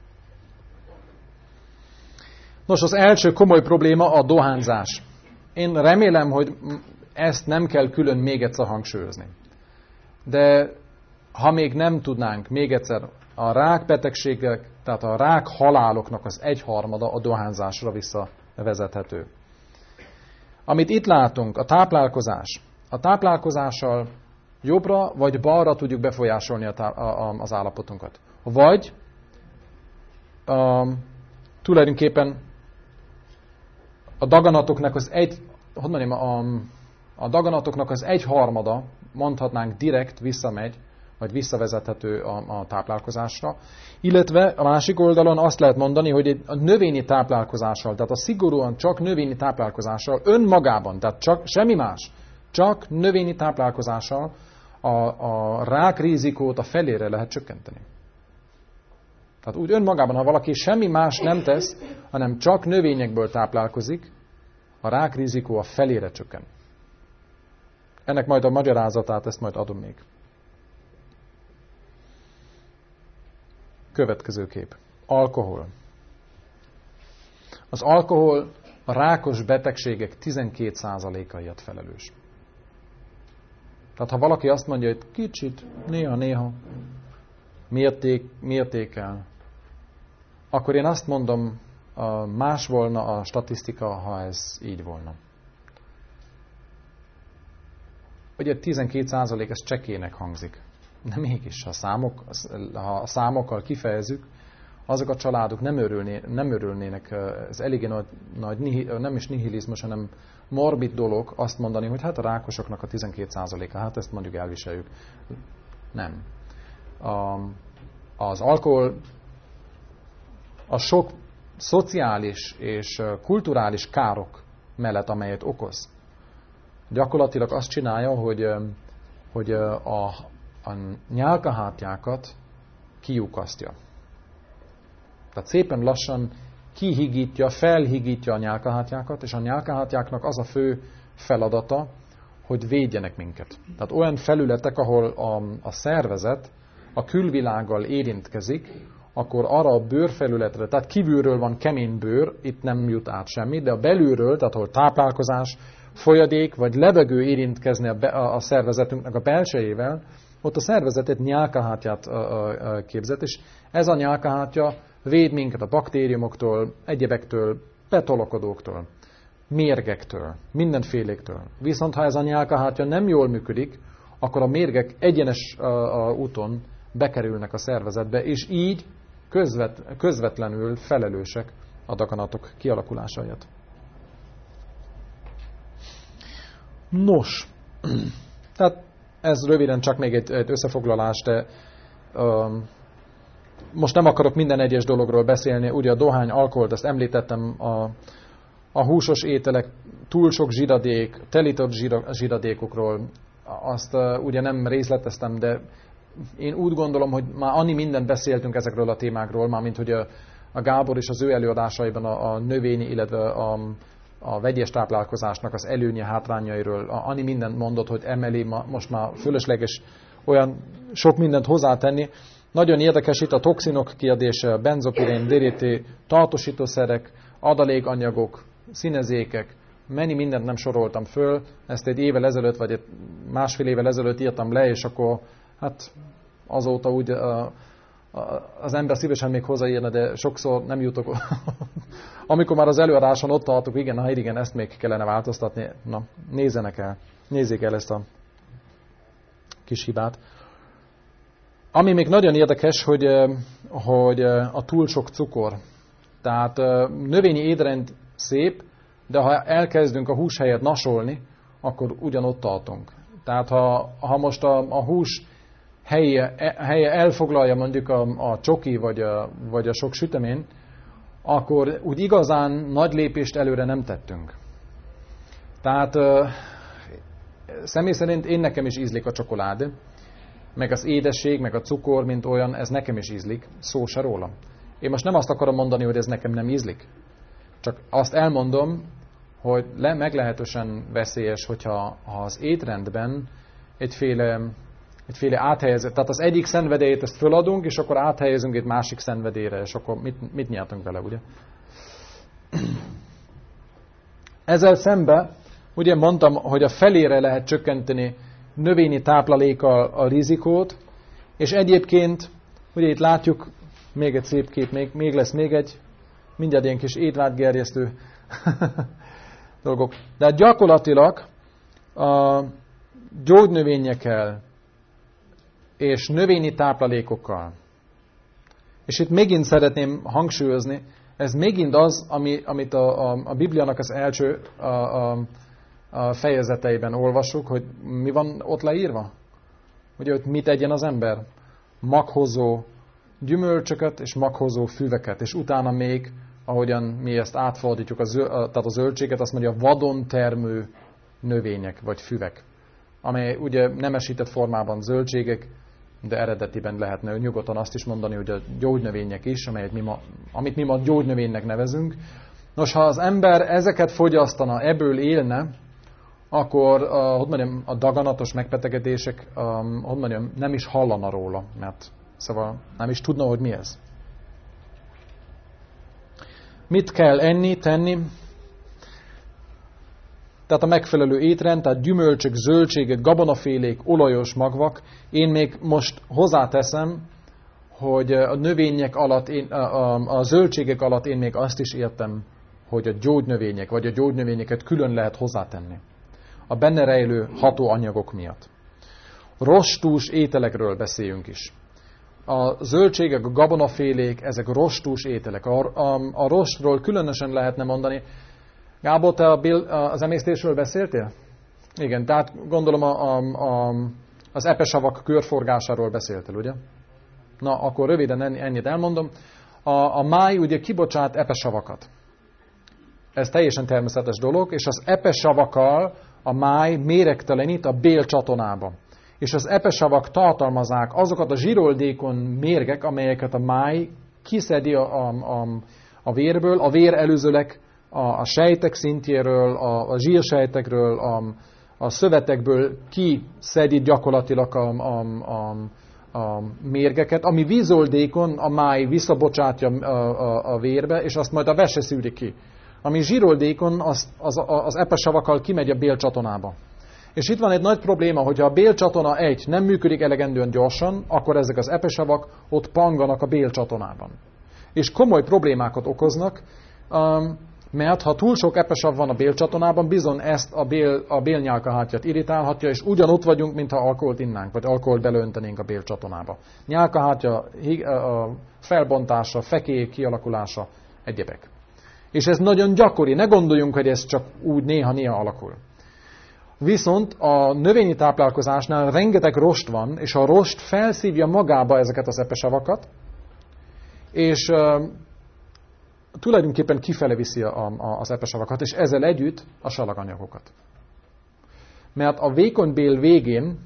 Nos, az első komoly probléma a dohányzás. Én remélem, hogy ezt nem kell külön még egyszer hangsúlyozni. De ha még nem tudnánk, még egyszer, a rákbetegségek, tehát a rák haláloknak az egyharmada a dohányzásra visszavezethető. Amit itt látunk, a táplálkozás. A táplálkozással jobbra vagy balra tudjuk befolyásolni a tá- a, a, az állapotunkat. Vagy a, tulajdonképpen a daganatoknak az egy, hogy mondjam, a, a daganatoknak az egyharmada, mondhatnánk direkt visszamegy, vagy visszavezethető a, a táplálkozásra. Illetve a másik oldalon azt lehet mondani, hogy a növényi táplálkozással, tehát a szigorúan csak növényi táplálkozással, önmagában, tehát csak semmi más, csak növényi táplálkozással a, a rákrizikót a felére lehet csökkenteni. Tehát úgy önmagában, ha valaki semmi más nem tesz, hanem csak növényekből táplálkozik, a rákrizikó a felére csökken. Ennek majd a magyarázatát, ezt majd adom még. Következő kép. Alkohol. Az alkohol a rákos betegségek tizenkét százalékaiért felelős. Tehát ha valaki azt mondja, hogy kicsit, néha-néha, mérték, mértékel, akkor én azt mondom, más volna a statisztika, ha ez így volna. Ugye tizenkét százalék ez csekének hangzik. De mégis, ha, számok, ha a számokkal kifejezzük, azok a családok nem, örülné, nem örülnének, ez eléggé nagy, nagy, nem is nihilizmus, hanem morbid dolog azt mondani, hogy hát a rákosoknak a tizenkét százaléka, hát ezt mondjuk elviseljük. Nem. A, az alkohol a sok szociális és kulturális károk mellett, amelyet okoz, gyakorlatilag azt csinálja, hogy, hogy a, a nyálkahártyákat kiukasztja. Tehát szépen lassan kihigítja, felhigítja a nyálkahártyákat, és a nyálkahártyáknak az a fő feladata, hogy védjenek minket. Tehát olyan felületek, ahol a, a szervezet a külvilággal érintkezik, akkor arra a bőrfelületre, tehát kívülről van kemény bőr, itt nem jut át semmi, de a belülről, tehát ahol táplálkozás, folyadék vagy levegő érintkezni a, be, a, a szervezetünknek a belsejével, ott a szervezet egy nyálkahártyát képzett, és ez a nyálkahártya véd minket a baktériumoktól, egyebektől, betolakodóktól, mérgektől, mindenféléktől. Viszont ha ez a nyálkahártya nem jól működik, akkor a mérgek egyenes a, a úton bekerülnek a szervezetbe, és így közvet, közvetlenül felelősek a daganatok kialakulásáért. Nos, tehát ez röviden csak még egy, egy összefoglalás, de um, most nem akarok minden egyes dologról beszélni, ugye a dohány, alkoholt, ezt említettem, a, a húsos ételek, túl sok zsiradék, telított zsiradékokról, azt uh, ugye nem részleteztem, de én úgy gondolom, hogy már annyi mindent beszéltünk ezekről a témákról, mármint hogy a, a Gábor és az ő előadásaiban a, a növényi, illetve a, a vegyes táplálkozásnak az előnye, hátrányairól, a, annyi mindent mondott, hogy emeli ma, most már fölösleges olyan sok mindent hozzátenni. Nagyon érdekes itt a toxinok kérdése, benzopirén, dé dé té, tartósítószerek, adalékanyagok, színezékek, mennyi mindent nem soroltam föl, ezt egy évvel ezelőtt, vagy egy másfél évvel ezelőtt írtam le, és akkor hát azóta úgy a, a, az ember szívesen még hozzáírna, de sokszor nem jutok. Amikor már az előadáson ott tartok, igen, ha igen, ezt még kellene változtatni, na, nézzenek el, nézzék el ezt a kis hibát. Ami még nagyon érdekes, hogy, hogy a túl sok cukor. Tehát növényi étrend szép, de ha elkezdünk a hús helyett nasolni, akkor ugyanott tartunk. Tehát ha, ha most a, a hús helye, helye elfoglalja mondjuk a, a csoki vagy a, vagy a sok sütemény, akkor úgy igazán nagy lépést előre nem tettünk. Tehát személy szerint én nekem is ízlik a csokoládé, meg az édesség, meg a cukor, mint olyan, ez nekem is ízlik, szó se róla. Én most nem azt akarom mondani, hogy ez nekem nem ízlik, csak azt elmondom, hogy le, meglehetősen veszélyes, hogyha ha az étrendben egyféle, egyféle áthelyezet, tehát az egyik szenvedélyt ezt föladunk, és akkor áthelyezünk egy másik szenvedélyre, és akkor mit, mit nyertünk vele, ugye? Ezzel szemben, ugye mondtam, hogy a felére lehet csökkenteni növényi táplálékkal a rizikót, és egyébként, ugye itt látjuk, még egy szép kép, még, még lesz még egy, mindjárt ilyen kis étvágygerjesztő dolgok. De gyakorlatilag a gyógynövényekkel és növényi táplálékokkal, és itt megint szeretném hangsúlyozni, ez megint az, ami, amit a, a, a Bibliának az első a, a, a fejezeteiben olvassuk, hogy mi van ott leírva? Ugye, hogy mit tegyen az ember? Maghozó gyümölcsöket és maghozó füveket, és utána még, ahogyan mi ezt átfordítjuk, a zöld, tehát a zöldséget, azt mondja, vadon termő növények vagy füvek, amely ugye nemesített formában zöldségek, de eredetiben lehetne nyugodtan azt is mondani, hogy a gyógynövények is, amelyet mi ma, amit mi ma gyógynövénynek nevezünk. Nos, ha az ember ezeket fogyasztana, ebből élne, akkor a, hogy mondjam, a daganatos megbetegedések a, hogy mondjam, nem is hallana róla, mert szóval nem is tudna, hogy mi ez. Mit kell enni, tenni? Tehát a megfelelő étrend, tehát gyümölcsök, zöldségek, gabonafélék, olajos magvak. Én még most hozzáteszem, hogy a növények alatt, én, a, a, a zöldségek alatt én még azt is értem, hogy a gyógynövények, vagy a gyógynövényeket külön lehet hozzátenni. A benne rejlő hatóanyagok miatt. Rostús ételekről beszéljünk is. A zöldségek, a gabonafélék, ezek rostús ételek. A, a, a rostról különösen lehetne mondani. Gábor, te az emésztésről beszéltél? Igen, tehát gondolom a, a, a, az epesavak körforgásáról beszéltél, ugye? Na, akkor röviden ennyit elmondom. A, a máj ugye kibocsát epesavakat. Ez teljesen természetes dolog, és az epesavakkal a máj méregtelenít a bélcsatonába. És az epesavak tartalmazzák azokat a zsiroldékon mérgek, amelyeket a máj kiszedi a, a, a, a vérből. A vér előzőleg a, a sejtek szintjéről, a, a zsírsejtekről, a, a szövetekből kiszedi gyakorlatilag a, a, a, a mérgeket, ami vízoldékon a máj visszabocsátja a, a, a vérbe, és azt majd a vese szűri ki. Ami zsíroldékon az, az, az epesavakkal kimegy a bélcsatornába. És itt van egy nagy probléma, hogyha a bélcsatorna egy nem működik elegendően gyorsan, akkor ezek az epesavak ott panganak a bélcsatornában. És komoly problémákat okoznak, mert ha túl sok epesav van a bélcsatornában, bizony ezt a, bél, a bélnyálkahártyát irritálhatja, és ugyanott vagyunk, mintha alkoholt innánk, vagy alkoholt belöntenénk a bélcsatornába. Nyálkahártya, felbontása, fekély kialakulása, egyebek. És ez nagyon gyakori, ne gondoljunk, hogy ez csak úgy néha-néha alakul. Viszont a növényi táplálkozásnál rengeteg rost van, és a rost felszívja magába ezeket az epesavakat, és uh, tulajdonképpen kifele viszi a, a, az epesavakat, és ezzel együtt a salaganyagokat. Mert a vékony bél végén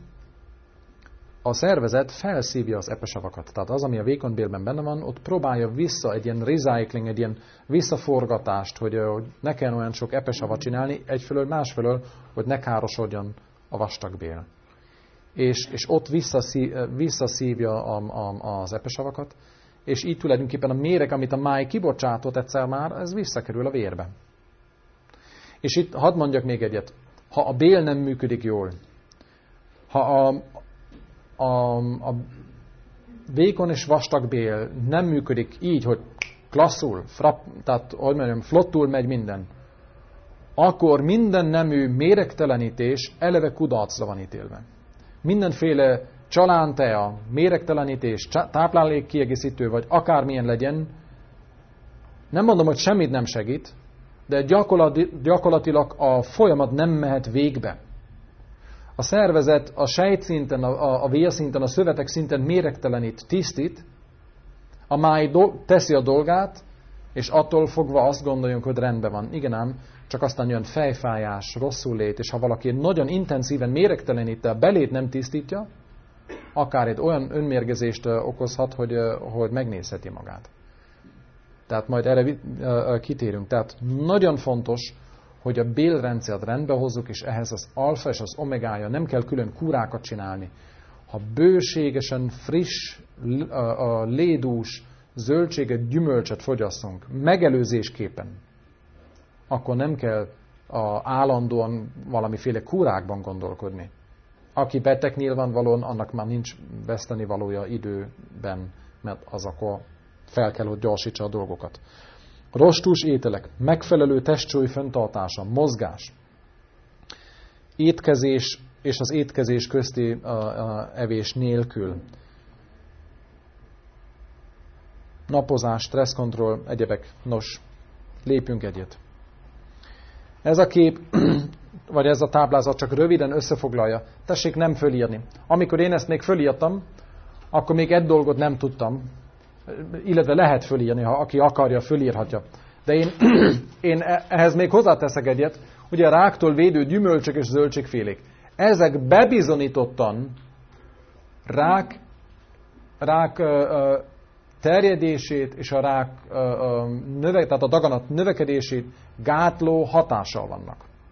a szervezet felszívja az epesavakat. Tehát az, ami a vékony bélben benne van, ott próbálja vissza egy ilyen recycling, egy ilyen visszaforgatást, hogy, hogy ne kell olyan sok epesavat csinálni, egyfelől, másfelől, hogy ne károsodjon a vastagbél. És, és ott visszaszív, visszaszívja a, a, az epesavakat, és így tulajdonképpen a méreg, amit a máj kibocsátott egyszer már, ez visszakerül a vérbe. És itt hadd mondjak még egyet. Ha a bél nem működik jól, ha a, a, a vékony és vastag bél nem működik így, hogy klasszul, frapp, tehát hogy mondjam, flottul megy minden, akkor minden nemű méregtelenítés eleve kudarcra van ítélve. Mindenféle csalántea, méregtelenítés, táplálékkiegészítő, vagy akármilyen legyen, nem mondom, hogy semmit nem segít, de gyakorlatilag a folyamat nem mehet végbe. A szervezet a sejtszinten, a, a vérszinten, a szövetek szinten méregtelenít, tisztít, a máj do, teszi a dolgát, és attól fogva azt gondoljunk, hogy rendben van. Igen ám, csak aztán jön fejfájás, rosszul lét, és ha valaki nagyon intenzíven méregtelenít, a belét nem tisztítja, akár egy olyan önmérgezést okozhat, hogy, hogy megnézheti magát. Tehát majd erre kitérünk. Tehát nagyon fontos, hogy a bélrendszert rendbe hozzuk, és ehhez az alfa és az omegája, nem kell külön kúrákat csinálni. Ha bőségesen friss, lédús zöldséget, gyümölcsöt fogyasszunk, megelőzésképpen, akkor nem kell a állandóan valamiféle kúrákban gondolkodni. Aki beteg nyilvánvalóan, annak már nincs veszteni valója időben, mert az akkor fel kell, hogy gyorsítsa a dolgokat. Rostús ételek, megfelelő testsúly fenntartása, mozgás, étkezés és az étkezés közti uh, uh, evés nélkül, napozás, stresszkontroll, egyebek. Nos, lépjünk egyet. Ez a kép, vagy ez a táblázat csak röviden összefoglalja. Tessék nem fölírni. Amikor én ezt még fölírtam, akkor még egy dolgot nem tudtam, illetve lehet fölírni, ha aki akarja, fölírhatja. De én, én ehhez még hozzáteszek egyet, ugye a ráktól védő gyümölcsök és zöldségfélék. Ezek bebizonyítottan rák, rák terjedését és a rák növe, tehát a daganat növekedését gátló hatással vannak.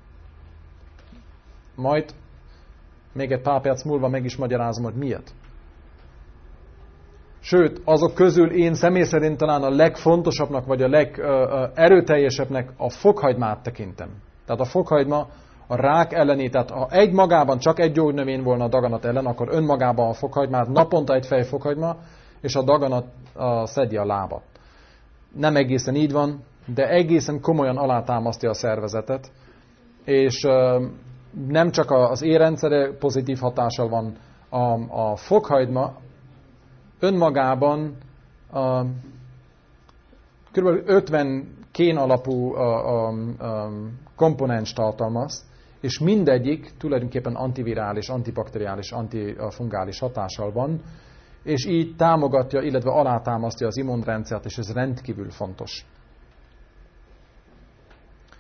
Majd még egy pár perc múlva meg is magyarázom, hogy miért. Sőt, azok közül én személy szerint talán a legfontosabbnak, vagy a legerőteljesebbnek a fokhagymát tekintem. Tehát a fokhagyma a rák elleni, tehát ha egy magában csak egy gyógynövény volna a daganat ellen, akkor önmagában a fokhagymát, naponta egy fej fokhagyma, és a daganat a, szedje a lábat. Nem egészen így van, de egészen komolyan alátámasztja a szervezetet, és uh, nem csak az érrendszere pozitív hatással van, a, a fokhagyma önmagában uh, kb. ötven kén alapú uh, um, um, komponens tartalmaz, és mindegyik tulajdonképpen antivirális, antibakteriális, antifungális hatással van, és így támogatja, illetve alátámasztja az immunrendszert, és ez rendkívül fontos.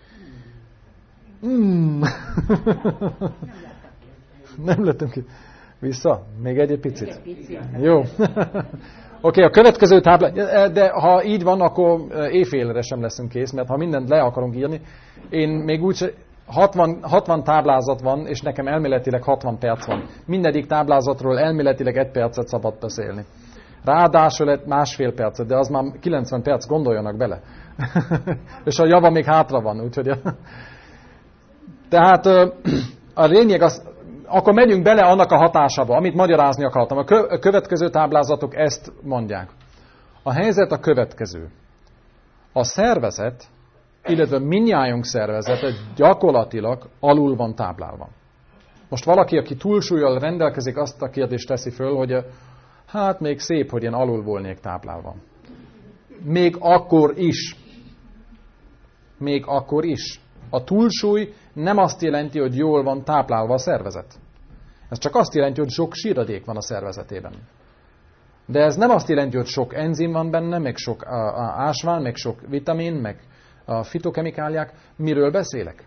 Mm. Nem lettem ki. Vissza? Még egy, egy picit? Jó. Oké, okay, a következő táblát, de ha így van, akkor éjfélre sem leszünk kész, mert ha mindent le akarunk írni, én még úgy, hatvan, hatvan táblázat van, és nekem elméletileg hatvan perc van. Mindegyik táblázatról elméletileg egy percet szabad beszélni. Ráadásul egy másfél percet, de az már kilencven perc, gondoljanak bele. És a java még hátra van, úgyhogy... Tehát a lényeg az, akkor megyünk bele annak a hatásába, amit magyarázni akartam. A következő táblázatok ezt mondják. A helyzet a következő. A szervezet, illetve mindnyájunk szervezete gyakorlatilag alul van táblálva. Most valaki, aki túlsúllyal rendelkezik, azt a kérdést teszi föl, hogy hát még szép, hogy én alul volnék táplálva. Még akkor is. Még akkor is. A túlsúly nem azt jelenti, hogy jól van táplálva a szervezet. Ez csak azt jelenti, hogy sok síradék van a szervezetében. De ez nem azt jelenti, hogy sok enzim van benne, meg sok ásvány, meg sok vitamin, meg a fitokemikáliák. Miről beszélek?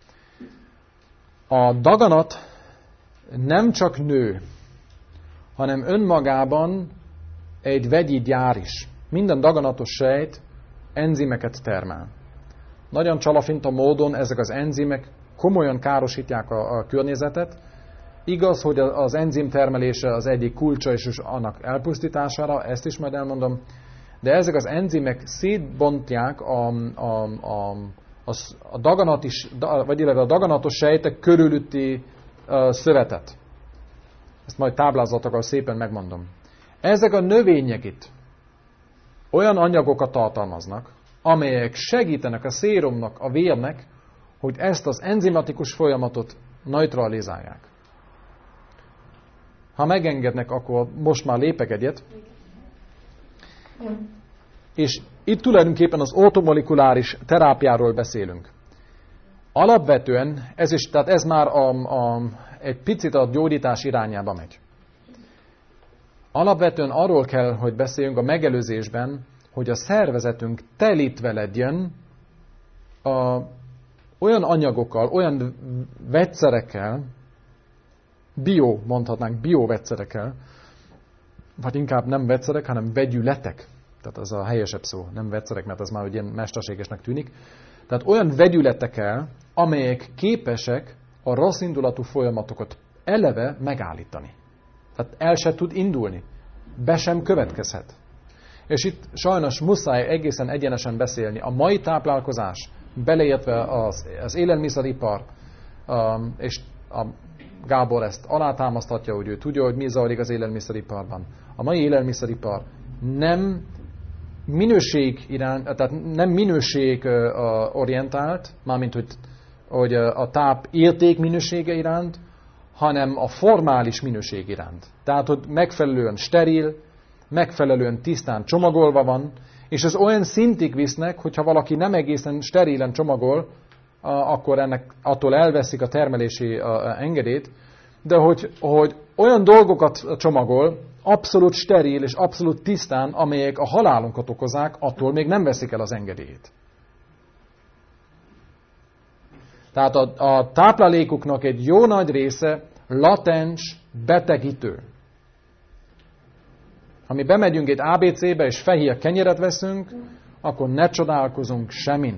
A daganat nem csak nő, hanem önmagában egy vegyi gyár is. Minden daganatos sejt enzimeket termel. Nagyon csalafinta módon ezek az enzimek komolyan károsítják a, a környezetet. Igaz, hogy az enzim termelése az egyik kulcsa és annak elpusztítására, ezt is majd elmondom, de ezek az enzimek szétbontják a, a, a, a, a, daganat is, vagy illetve a daganatos sejtek körülötti szövetet. Ezt majd táblázatokkal szépen megmondom. Ezek a növények itt olyan anyagokat tartalmaznak, amelyek segítenek a szérumnak, a vérnek, hogy ezt az enzimatikus folyamatot neutralizálják. Ha megengednek, akkor most már lépek egyet. És itt tulajdonképpen az ortomolekuláris terápiáról beszélünk. Alapvetően, ez is, tehát ez már a, a, egy picit a gyógyítás irányába megy. Alapvetően arról kell, hogy beszéljünk a megelőzésben, hogy a szervezetünk telítve legyen a, olyan anyagokkal, olyan vegyszerekkel, bio, mondhatnánk biovegyszerekkel, vagy inkább nem vegyszerek, hanem vegyületek. Tehát az a helyesebb szó, nem vegyszerek, mert az már ugye mesterségesnek tűnik. Tehát olyan vegyületekkel, amelyek képesek a rossz indulatú folyamatokat eleve megállítani. Tehát el se tud indulni. Be sem következhet. És itt sajnos muszáj egészen egyenesen beszélni. A mai táplálkozás, beleértve az, az élelmiszeripar, um, és a Gábor ezt alátámasztatja, hogy ő tudja, hogy mi zajlik az élelmiszeriparban. A mai élelmiszeripar nem minőség irány, tehát nem minőség uh, orientált, mármint hogy, hogy a táp érték minősége iránt, hanem a formális minőség iránt. Tehát, hogy megfelelően steril, megfelelően tisztán csomagolva van, és ez olyan szintig visznek, hogyha valaki nem egészen sterilen csomagol, akkor ennek attól elveszik a termelési engedélyt, de hogy, hogy olyan dolgokat csomagol, abszolút steril és abszolút tisztán, amelyek a halálunkat okozák, attól még nem veszik el az engedélyét. Tehát a, a táplálékuknak egy jó nagy része latens betegítő. Ha mi bemegyünk egy á bé cébe és fehér kenyeret veszünk, akkor ne csodálkozunk semmin.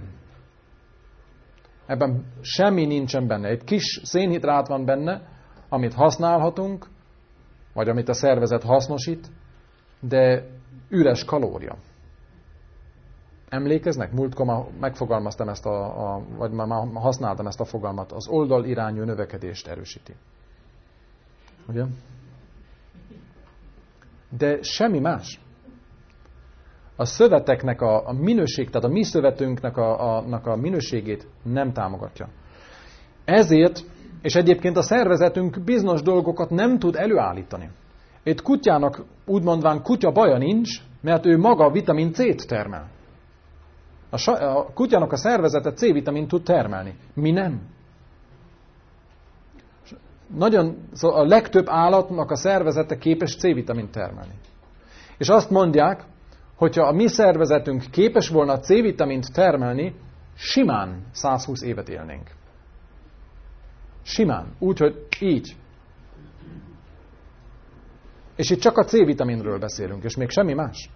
Ebben semmi nincsen benne. Egy kis szénhidrát van benne, amit használhatunk, vagy amit a szervezet hasznosít, de üres kalória. Emlékeznek? Múltkor már megfogalmaztam ezt a, a vagy már használtam ezt a fogalmat. Az oldalirányú növekedést erősíti. Ugye? De semmi más. A szöveteknek a, a minőség, tehát a mi szövetünknek a, a, a minőségét nem támogatja. Ezért, és egyébként a szervezetünk bizonyos dolgokat nem tud előállítani. Egy kutyának úgymondván kutya baja nincs, mert ő maga vitamin C-t termel. A, a kutyának a szervezete C-vitamin tud termelni. Mi nem. Nagyon, szóval a legtöbb állatnak a szervezete képes C-vitamint termelni. És azt mondják, hogyha a mi szervezetünk képes volna a C-vitamint termelni, simán százhúsz évet élnénk. Simán. Úgyhogy így. És itt csak a C-vitaminről beszélünk, és még semmi más.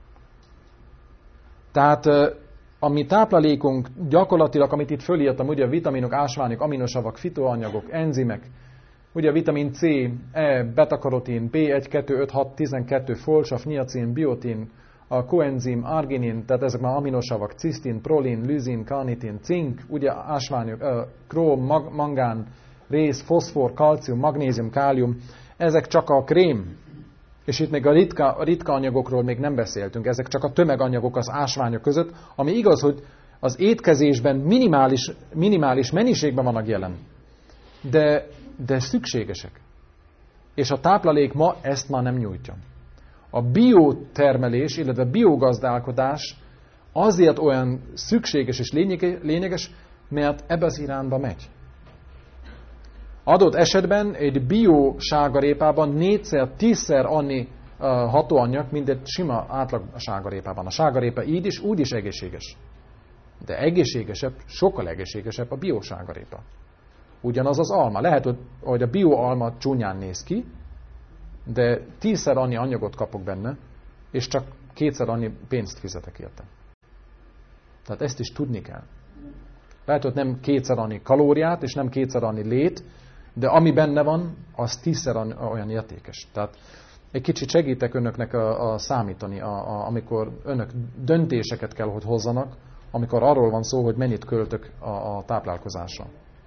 Tehát a mi táplálékunk gyakorlatilag, amit itt fölírtam, ugye a vitaminok, ásványok, aminosavak, fitoanyagok, enzimek, ugye a vitamin C, E, betakarotin, B egy, kettő, öt, hat, tizenkettő, folsav, niacin, biotin, a koenzim, arginin, tehát ezek már aminosavak, cisztin, prolin, lüzin, karnitin, cink, ugye ásványok, króm, mag, mangán, réz, foszfor, kalcium, magnézium, kálium, ezek csak a krém. És itt még a ritka, a ritka anyagokról még nem beszéltünk, ezek csak a tömeganyagok az ásványok között, ami igaz, hogy az étkezésben minimális, minimális mennyiségben vannak jelen, de, de szükségesek. És a táplálék ma ezt már nem nyújtja. A biotermelés, illetve biogazdálkodás azért olyan szükséges és lényeges, mert ebbe az irányba megy. Adott esetben egy bio sárgarépában négyszer, tízszer annyi uh, hatóanyag, mint egy sima átlag sárgarépában. A sárgarépa így is, úgy is egészséges. De egészségesebb, sokkal egészségesebb a bio sárgarépa. Ugyanaz az alma. Lehet, hogy a bio alma csúnyán néz ki, de tízszer annyi anyagot kapok benne, és csak kétszer annyi pénzt fizetek érte. Tehát ezt is tudni kell. Lehet, hogy nem kétszer annyi kalóriát, és nem kétszer annyi lét, de ami benne van, az tízszer olyan értékes. Tehát egy kicsit segítek önöknek a, a számítani, a, a, amikor önök döntéseket kell, hogy hozzanak, amikor arról van szó, hogy mennyit költök a, a táplálkozásra.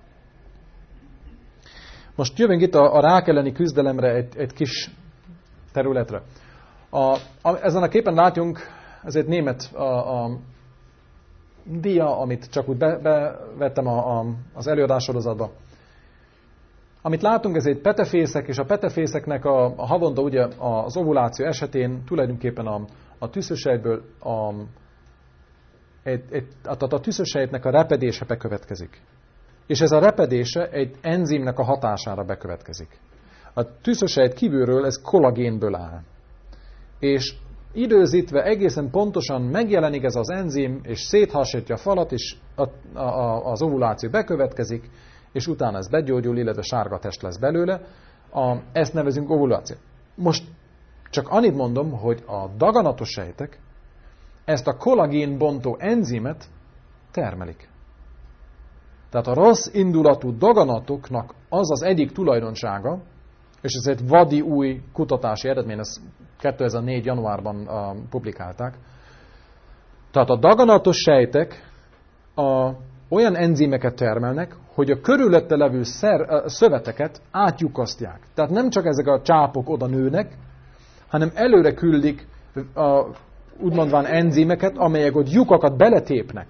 Most jövünk itt a, a rák elleni küzdelemre egy, egy kis területre. A, a, ezen a képen látjunk, ez egy német a, a dia, amit csak úgy be, bevettem a, a, az előadássorozatba. Amit látunk, ez egy petefészek, és a petefészeknek a, a havonta ugye az ovuláció esetén tulajdonképpen a, a tüszősejtből a, egy, egy, a, a tüszősejtnek a repedése bekövetkezik. És ez a repedése egy enzimnek a hatására bekövetkezik. A tüszősejt kívülről ez kollagénből áll. És időzítve egészen pontosan megjelenik ez az enzim, és széthasítja a falat, és a, a, az ovuláció bekövetkezik, és utána ez begyógyul, illetve sárga test lesz belőle. A, ezt nevezünk ovuláció. Most csak annyit mondom, hogy a daganatos sejtek ezt a kollagénbontó enzimet termelik. Tehát a rossz indulatú daganatoknak az az egyik tulajdonsága, és ez egy vadi új kutatási eredmény, ezt kétezer-négy januárban uh, publikálták. Tehát a daganatos sejtek a, olyan enzimeket termelnek, hogy a körülötte levő szer, uh, szöveteket átlyukasztják. Tehát nem csak ezek a csápok oda nőnek, hanem előre küldik uh, úgymondván enzimeket, amelyek ott lyukakat beletépnek.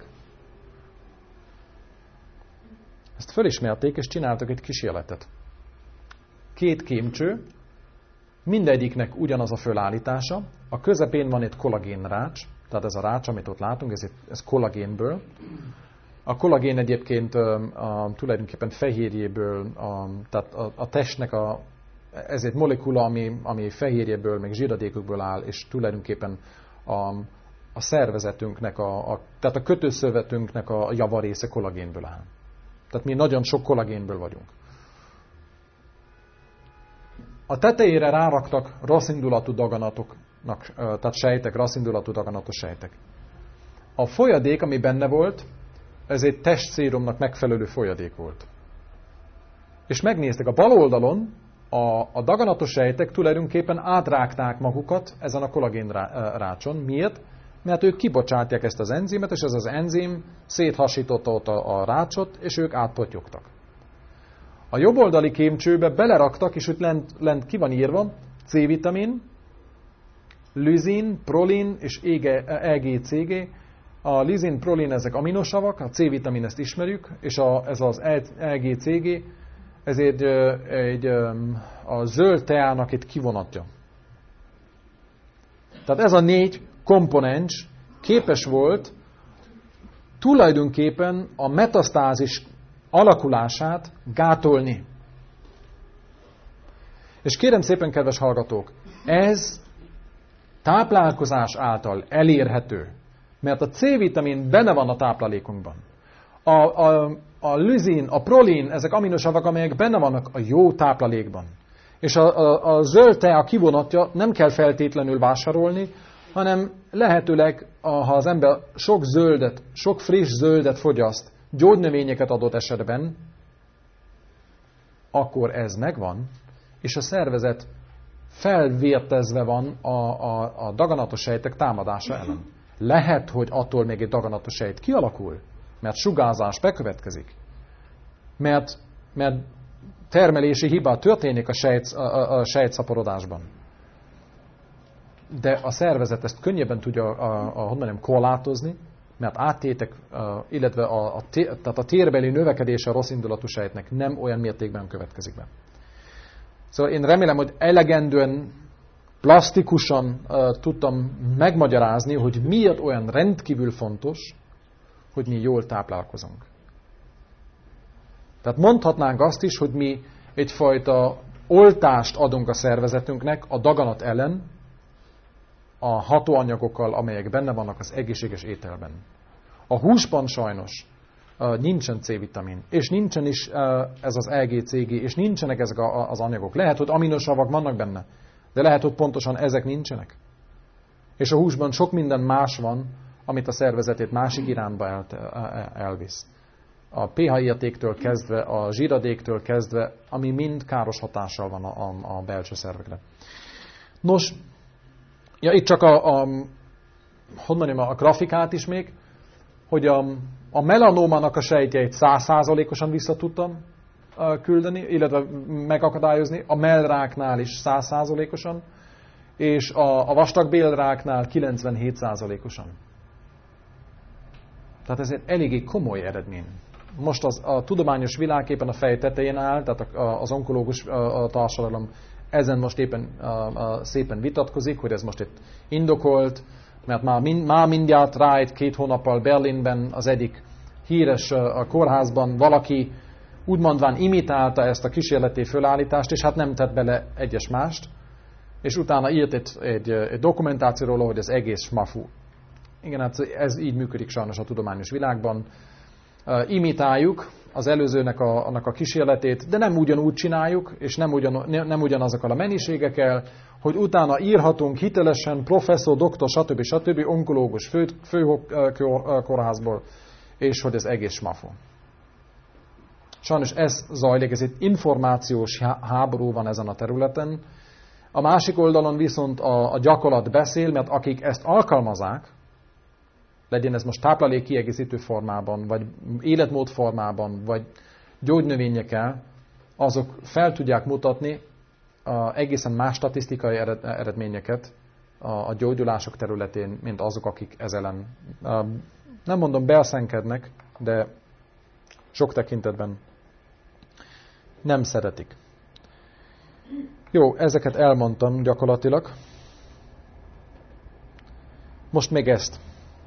Ezt fölismerték, és csináltak egy kísérletet. Két kémcső, mindegyiknek ugyanaz a fölállítása, a közepén van egy kollagénrács, tehát ez a rács, amit ott látunk, ez, ez kollagénből. A kollagén egyébként a, a, tulajdonképpen fehérjéből, a, tehát a, a testnek a, ez egy molekula, ami, ami fehérjéből, meg zsíradékokból áll, és tulajdonképpen a, a szervezetünknek, a, a, tehát a kötőszövetünknek a javarésze kollagénből áll. Tehát mi nagyon sok kollagénből vagyunk. A tetejére ráraktak rosszindulatú daganatoknak, tehát sejtek, rosszindulatú daganatos sejtek. A folyadék, ami benne volt, ez egy testszérumnak megfelelő folyadék volt. És megnéztek, a bal oldalon a, a daganatos sejtek tulajdonképpen átrágták magukat ezen a kollagénrácson. Miért? Mert ők kibocsátják ezt az enzimet, és ez az enzim széthasította ott a, a rácsot, és ők átpotyogtak. A jobb oldali kémcsőbe beleraktak, és itt lent, lent ki van írva C-vitamin, lüzin, prolin és E G C G. A lüzin, prolin ezek aminosavak, a C-vitamin ezt ismerjük, és a, ez az E G C G, ez egy, egy, a zöld teának egy kivonatja. Tehát ez a négy komponens képes volt tulajdonképpen a metasztázis alakulását gátolni. És kérem szépen, kedves hallgatók, ez táplálkozás által elérhető, mert a C-vitamin benne van a táplálékunkban. A, a, a lüzin, a prolin, ezek aminosavak, amelyek benne vannak a jó táplálékban. És a, a, a zöld tea kivonatja nem kell feltétlenül vásárolni, hanem lehetőleg, ha az ember sok zöldet, sok friss zöldet fogyaszt, gyógynövényeket adott esetben, akkor ez megvan, és a szervezet felvértezve van a, a, a daganatos sejtek támadása ellen. Lehet, hogy attól még egy daganatos sejt kialakul, mert sugárzás bekövetkezik, mert, mert termelési hiba történik a, sejt, a, a, a sejtszaporodásban. De a szervezet ezt könnyebben tudja a, a, hogy mondjam, korlátozni, mert áttétek, illetve a, a, tehát a térbeli növekedése a rossz indulatú sejtnek nem olyan mértékben következik be. Szóval én remélem, hogy elegendően plastikusan uh, tudtam megmagyarázni, hogy miért olyan rendkívül fontos, hogy mi jól táplálkozunk. Tehát mondhatnánk azt is, hogy mi egyfajta oltást adunk a szervezetünknek a daganat ellen, a hatóanyagokkal, amelyek benne vannak az egészséges ételben. A húsban sajnos uh, nincsen C-vitamin, és nincsen is uh, ez az E G C G, és nincsenek ezek a, az anyagok. Lehet, hogy aminosavak vannak benne, de lehet, hogy pontosan ezek nincsenek. És a húsban sok minden más van, amit a szervezetét másik irányba el, elvisz. A pH értéktől kezdve, a zsíradéktől kezdve, ami mind káros hatással van a, a, a belső szervekre. Nos, ja, itt csak a, a, hogy mondjam, a grafikát is még, hogy a, a melanómának a sejtjeit száz százalékosan vissza tudtam küldeni, illetve megakadályozni, a mellráknál is száz százalékosan, és a, a vastagbélráknál kilencvenhét százalékosan. Tehát ez egy eléggé komoly eredmény. Most az, a tudományos világ éppen a fej tetején áll, tehát az onkológus társadalom ezen most éppen a, a, szépen vitatkozik, hogy ez most itt indokolt, mert már, mind, már mindjárt rá egy két hónappal Berlinben az egyik híres a kórházban valaki úgy mondván imitálta ezt a kísérleti fölállítást, és hát nem tett bele egyes mást, és utána írt egy, egy, egy dokumentációról, hogy ez egész smafu. Igen, hát ez így működik sajnos a tudományos világban. Uh, imitáljuk az előzőnek a, annak a kísérletét, de nem ugyanúgy csináljuk, és nem, ugyan, nem ugyanazokkal a mennyiségekkel, hogy utána írhatunk hitelesen professzor, doktor, stb. stb. Onkológus fő, főkórházból, és hogy ez egész smafu. Sajnos ez zajlik, ez egy információs háború van ezen a területen. A másik oldalon viszont a, a gyakorlat beszél, mert akik ezt alkalmazzák, legyen ez most táplálék kiegészítő formában, vagy életmód formában, vagy gyógynövényekkel, azok fel tudják mutatni a egészen más statisztikai eredményeket a, a gyógyulások területén, mint azok, akik ez ellen, nem mondom beelszenkednek, de sok tekintetben nem szeretik. Jó, ezeket elmondtam gyakorlatilag. Most még ezt.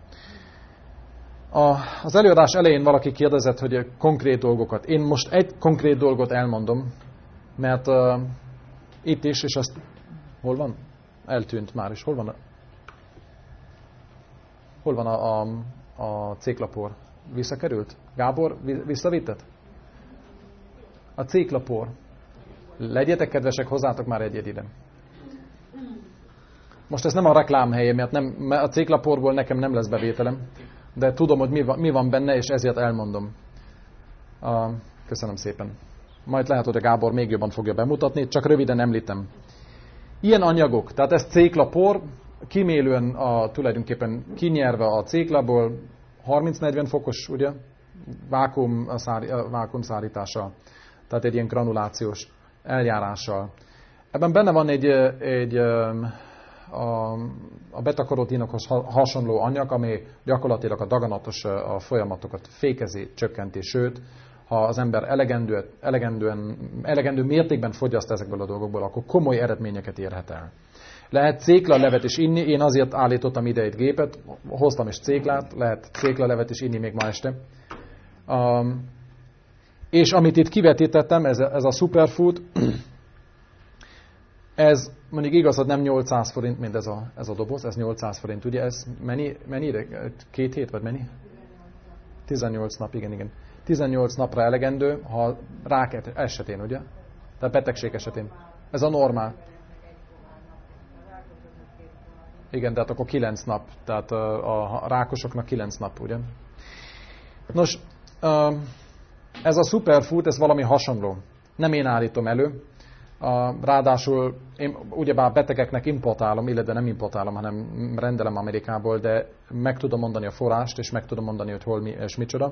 A, az előadás elején valaki kérdezett, hogy konkrét dolgokat. Én most egy konkrét dolgot elmondom, mert uh, itt is, és azt hol van? Eltűnt már is. Hol van a, hol van a, a, a céklapor? Visszakerült? Gábor, visszavitted? A céklapor. Legyetek kedvesek, hozzátok már egyet ide. Most ez nem a reklám helye, mert nem, a céklaporból nekem nem lesz bevételem, de tudom, hogy mi van, mi van benne, és ezért elmondom. Uh, köszönöm szépen. Majd lehet, hogy a Gábor még jobban fogja bemutatni, csak röviden említem. Ilyen anyagok, tehát ez céklapor, kimélően a, tulajdonképpen kinyerve a céklaból, harminc-negyven fokos, ugye, vákum, szári, vákumszárítással, tehát egy ilyen granulációs eljárással. Ebben benne van egy, egy a, a beta-karotinokhoz hasonló anyag, ami gyakorlatilag a daganatos a folyamatokat fékezi, csökkenti, sőt, ha az ember elegendő, elegendően, elegendő mértékben fogyaszt ezekből a dolgokból, akkor komoly eredményeket érhet el. Lehet céklalevet is inni, én azért állítottam ide egy gépet, hoztam is céklát, lehet céklalevet is inni még ma este. Um, és amit itt kivetítettem, ez a, ez a superfood, ez mondjuk igazad nem nyolcszáz forint, mint ez a, ez a doboz, ez nyolcszáz forint, ugye ez mennyi, mennyire? Két hét, vagy mennyi? tizennyolc nap, igen, igen. tizennyolc napra elegendő, ha rák esetén, ugye? Tehát betegség esetén. Ez a normál. Igen, tehát akkor kilenc nap. Tehát a rákosoknak kilenc nap, ugye? Nos, ez a superfood, ez valami hasonló. Nem én állítom elő. Ráadásul én ugyebár betegeknek importálom, illetve nem importálom, hanem rendelem Amerikából, de meg tudom mondani a forrást, és meg tudom mondani, hogy hol mi és micsoda.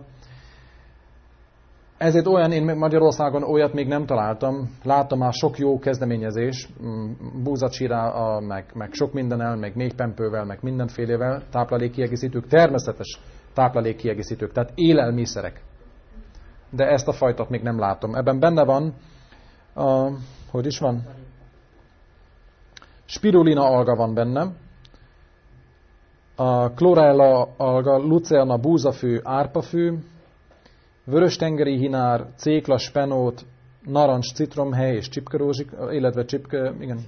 Ezért olyan, én Magyarországon olyat még nem találtam. Láttam már sok jó kezdeményezés, búzacsirá, meg, meg sok mindennel, meg méhpempővel, meg mindenfélével, táplálékkiegészítők, természetes táplálékkiegészítők, tehát élelmiszerek. De ezt a fajtat még nem látom. Ebben benne van, a, hogy is van? Spirulina alga van benne, a chlorella alga, lucerna, búzafű, árpafű, vöröstengeri hinár, cékla, spenót, narancs, citromhely és csipkerózsik, illetve csipke, igen.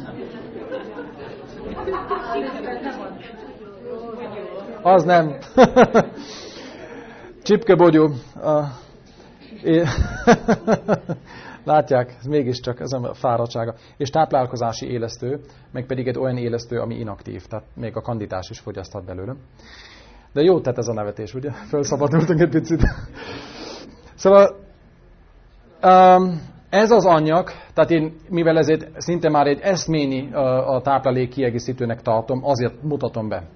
Az nem. Csipkebogyó. Látják, ez mégiscsak ez a fáradtsága. És táplálkozási élesztő, meg pedig egy olyan élesztő, ami inaktív, tehát még a kandidás is fogyaszthat belőle. De jó tett ez a nevetés, ugye? Felszabadultunk egy picit. Szóval ez az anyag, tehát én, mivel ezért szinte már egy eszményi a táplálék kiegészítőnek tartom, azért mutatom be.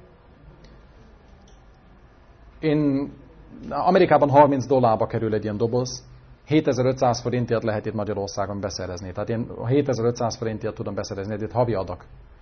Én Amerikában harminc dollárba kerül egy ilyen doboz, hétezer-ötszáz forintért lehet itt Magyarországon beszerezni. Tehát én hétezer-ötszáz forintért tudom beszerezni, ez itt havi adag.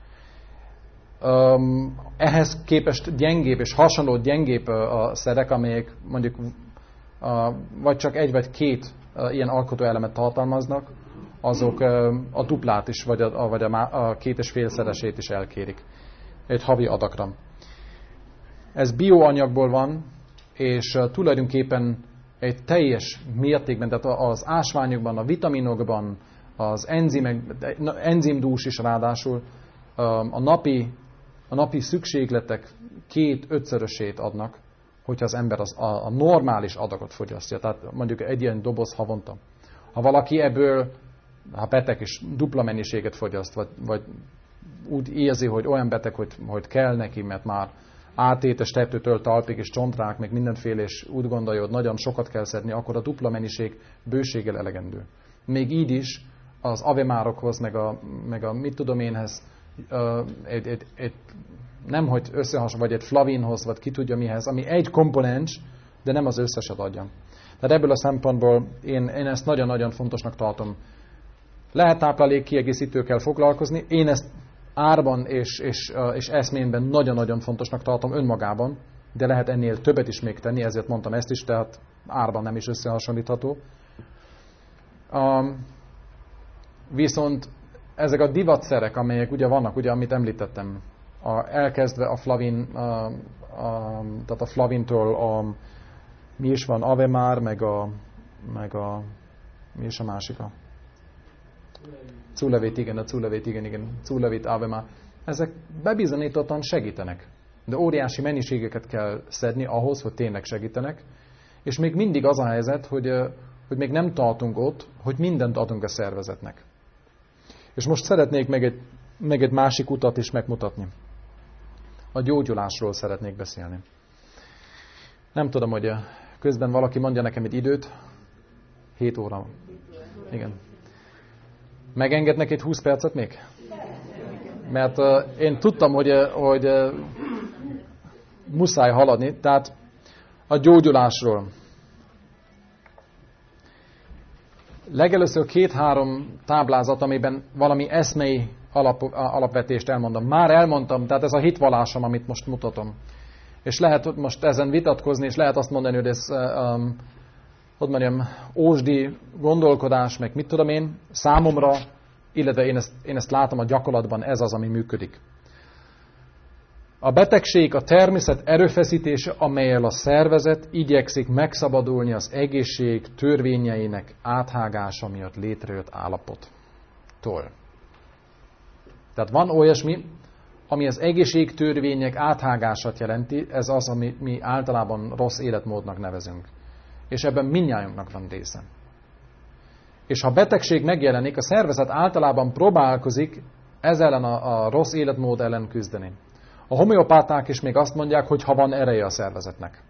Um, ehhez képest gyengébb és hasonló gyengébb a szerek, amelyek mondjuk uh, vagy csak egy vagy két uh, ilyen alkotóelemet tartalmaznak, azok uh, a duplát is, vagy a, vagy a, a két és félszeresét is elkérik egy havi adagra. Ez bioanyagból van, és uh, tulajdonképpen egy teljes mértékben, tehát az ásványokban, a vitaminokban, az enzimek, enzimdús is ráadásul, uh, a napi A napi szükségletek két-ötszörösét adnak, hogyha az ember az, a, a normális adagot fogyasztja. Tehát mondjuk egy ilyen doboz havonta. Ha valaki ebből, ha beteg is dupla mennyiséget fogyaszt, vagy, vagy úgy érzi, hogy olyan beteg, hogy, hogy kell neki, mert már átétes tetőtől talpig és csontrák, meg mindenféle, és úgy gondolja, hogy nagyon sokat kell szedni, akkor a dupla mennyiség bőséggel elegendő. Még így is az avemárokhoz, meg a, meg a mit tudom énhez, Uh, egy, egy, egy, nem hogy összehas, vagy egy flavinhoz, vagy ki tudja mihez, ami egy komponens, de nem az összeset adja. Tehát ebből a szempontból én, én ezt nagyon-nagyon fontosnak tartom. Lehet táplálék kiegészítőkkel foglalkozni, én ezt árban és, és, uh, és eszmémben nagyon-nagyon fontosnak tartom önmagában, de lehet ennél többet is még tenni, ezért mondtam ezt is, tehát árban nem is összehasonlítható. Um, viszont ezek a divatszerek, amelyek ugye vannak, ugye, amit említettem, a, elkezdve a flavin, a, a, tehát a flavintól a, mi is van, avemár, meg a, meg a, mi is a másik? A Culevét, igen, a Culevét, igen, igen, Culevét, avemár. Ezek bebizonyítottan segítenek, de óriási mennyiségeket kell szedni ahhoz, hogy tényleg segítenek, és még mindig az a helyzet, hogy, hogy még nem tartunk ott, hogy mindent adunk a szervezetnek. És most szeretnék meg egy, meg egy másik utat is megmutatni. A gyógyulásról szeretnék beszélni. Nem tudom, hogy közben valaki mondja nekem egy időt. hét óra. Igen. Megengednek egy húsz percet még? Mert uh, én tudtam, hogy, uh, hogy uh, muszáj haladni. Tehát a gyógyulásról. Legelőször két-három táblázat, amiben valami eszmei alap, alapvetést elmondom. Már elmondtam, tehát ez a hitvallásom, amit most mutatom. És lehet most ezen vitatkozni, és lehet azt mondani, hogy ez, um, hogy mondjam, ósdi gondolkodás, meg mit tudom én, számomra, illetve én ezt, én ezt látom a gyakorlatban, ez az, ami működik. A betegség a természet erőfeszítése, amellyel a szervezet igyekszik megszabadulni az egészség törvényeinek áthágása miatt létrejött állapottól. Tehát van olyasmi, ami az egészség törvények áthágását jelenti, ez az, amit mi általában rossz életmódnak nevezünk. És ebben mindnyájunknak van része. És ha betegség megjelenik, a szervezet általában próbálkozik ez ellen a, a rossz életmód ellen küzdeni. A homeopáták is még azt mondják, hogy ha van ereje a szervezetnek.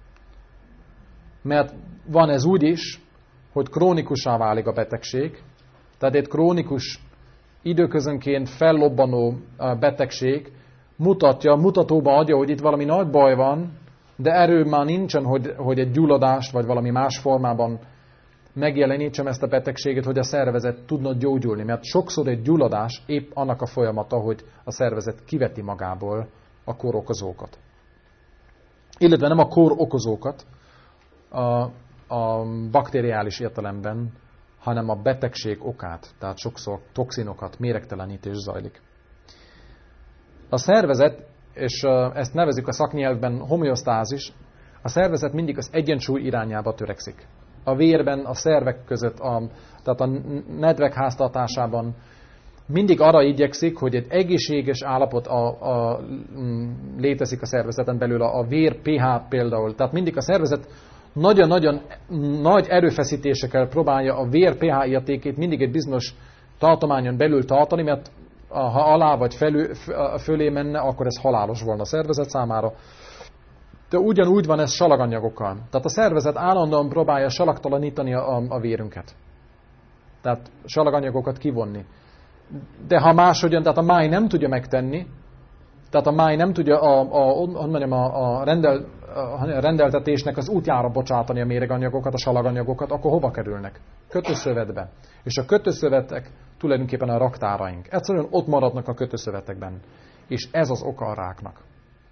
Mert van ez úgy is, hogy krónikussá válik a betegség, tehát egy krónikus, időközönként fellobbanó betegség mutatja, mutatóba adja, hogy itt valami nagy baj van, de erő már nincsen, hogy, hogy egy gyulladást, vagy valami más formában megjelenítsem ezt a betegséget, hogy a szervezet tudna gyógyulni. Mert sokszor egy gyulladás épp annak a folyamata, hogy a szervezet kiveti magából a kórokozókat. Illetve nem a kórokozókat a, a bakteriális értelemben, hanem a betegség okát, tehát sokszor toxinokat, méregtelenítés zajlik. A szervezet, és ezt nevezzük a szaknyelvben homeosztázis, a szervezet mindig az egyensúly irányába törekszik. A vérben, a szervek között, a, tehát a nedvek háztartásában mindig arra igyekszik, hogy egy egészséges állapot a, a, létezik a szervezeten belül, a, a vér pH például. Tehát mindig a szervezet nagyon-nagyon nagy erőfeszítésekkel próbálja a vér pH értékét mindig egy bizonyos tartományon belül tartani, mert ha alá vagy felül, fölé menne, akkor ez halálos volna a szervezet számára. De ugyanúgy van ez salaganyagokkal. Tehát a szervezet állandóan próbálja salagtalanítani a, a vérünket. Tehát salaganyagokat kivonni. De ha máshogyan, tehát a máj nem tudja megtenni, tehát a máj nem tudja a, a, mondjam, a, a, rendel, a rendeltetésnek az útjára bocsátani a méreganyagokat, a salaganyagokat, akkor hova kerülnek? Kötőszövetbe. És a kötőszövetek tulajdonképpen a raktáraink. Egyszerűen ott maradnak a kötőszövetekben. És ez az oka a ráknak.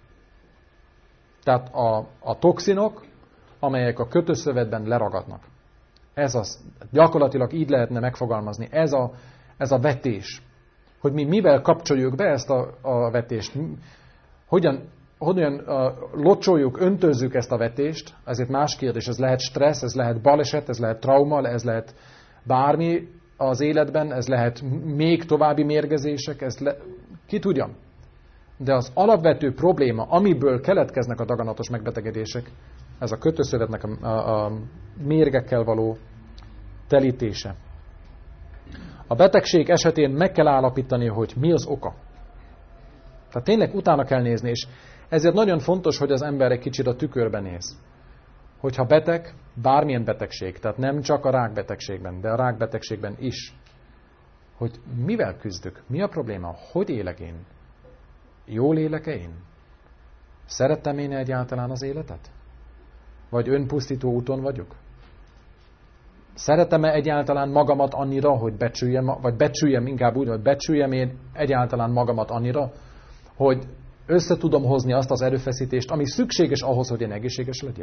Tehát a, a toxinok, amelyek a kötőszövetben leragadnak. Ez az, gyakorlatilag így lehetne megfogalmazni. Ez a, ez a vetés. Hogy mi mivel kapcsoljuk be ezt a, a vetést. Hogyan, hogyan uh, locsoljuk, öntözzük ezt a vetést. Ezért más kérdés. Ez lehet stressz, ez lehet baleset, ez lehet trauma, ez lehet bármi az életben, ez lehet még további mérgezések, ez le, ki tudja. De az alapvető probléma, amiből keletkeznek a daganatos megbetegedések, ez a kötőszövetnek a, a, a mérgekkel való telítése. A betegség esetén meg kell állapítani, hogy mi az oka. Tehát tényleg utána kell nézni, és ezért nagyon fontos, hogy az ember egy kicsit a tükörbe néz. Hogyha beteg, bármilyen betegség, tehát nem csak a rákbetegségben, de a rákbetegségben is, hogy mivel küzdök, mi a probléma, hogy élek én, jól élek-e én, szerettem én egyáltalán az életet, vagy önpusztító úton vagyok, szeretem-e egyáltalán magamat annyira, hogy becsüljem, vagy becsüljem inkább úgy, hogy becsüljem én egyáltalán magamat annyira, hogy össze tudom hozni azt az erőfeszítést, ami szükséges ahhoz, hogy én egészséges legyek.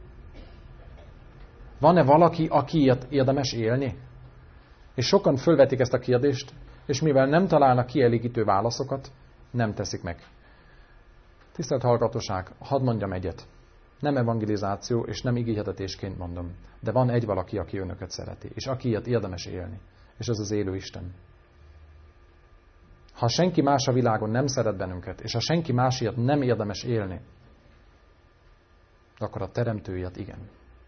Van-e valaki, akiért érdemes élni? És sokan fölvetik ezt a kérdést, és mivel nem találnak kielégítő válaszokat, nem teszik meg. Tisztelt hallgatóság, hadd mondjam egyet. Nem evangelizáció, és nem igéhirdetésként mondom, de van egy valaki, aki önöket szereti, és akiért érdemes élni, és ez az élő Isten. Ha senki más a világon nem szeret bennünket, és ha senki másért nem érdemes élni, akkor a teremtőért igen.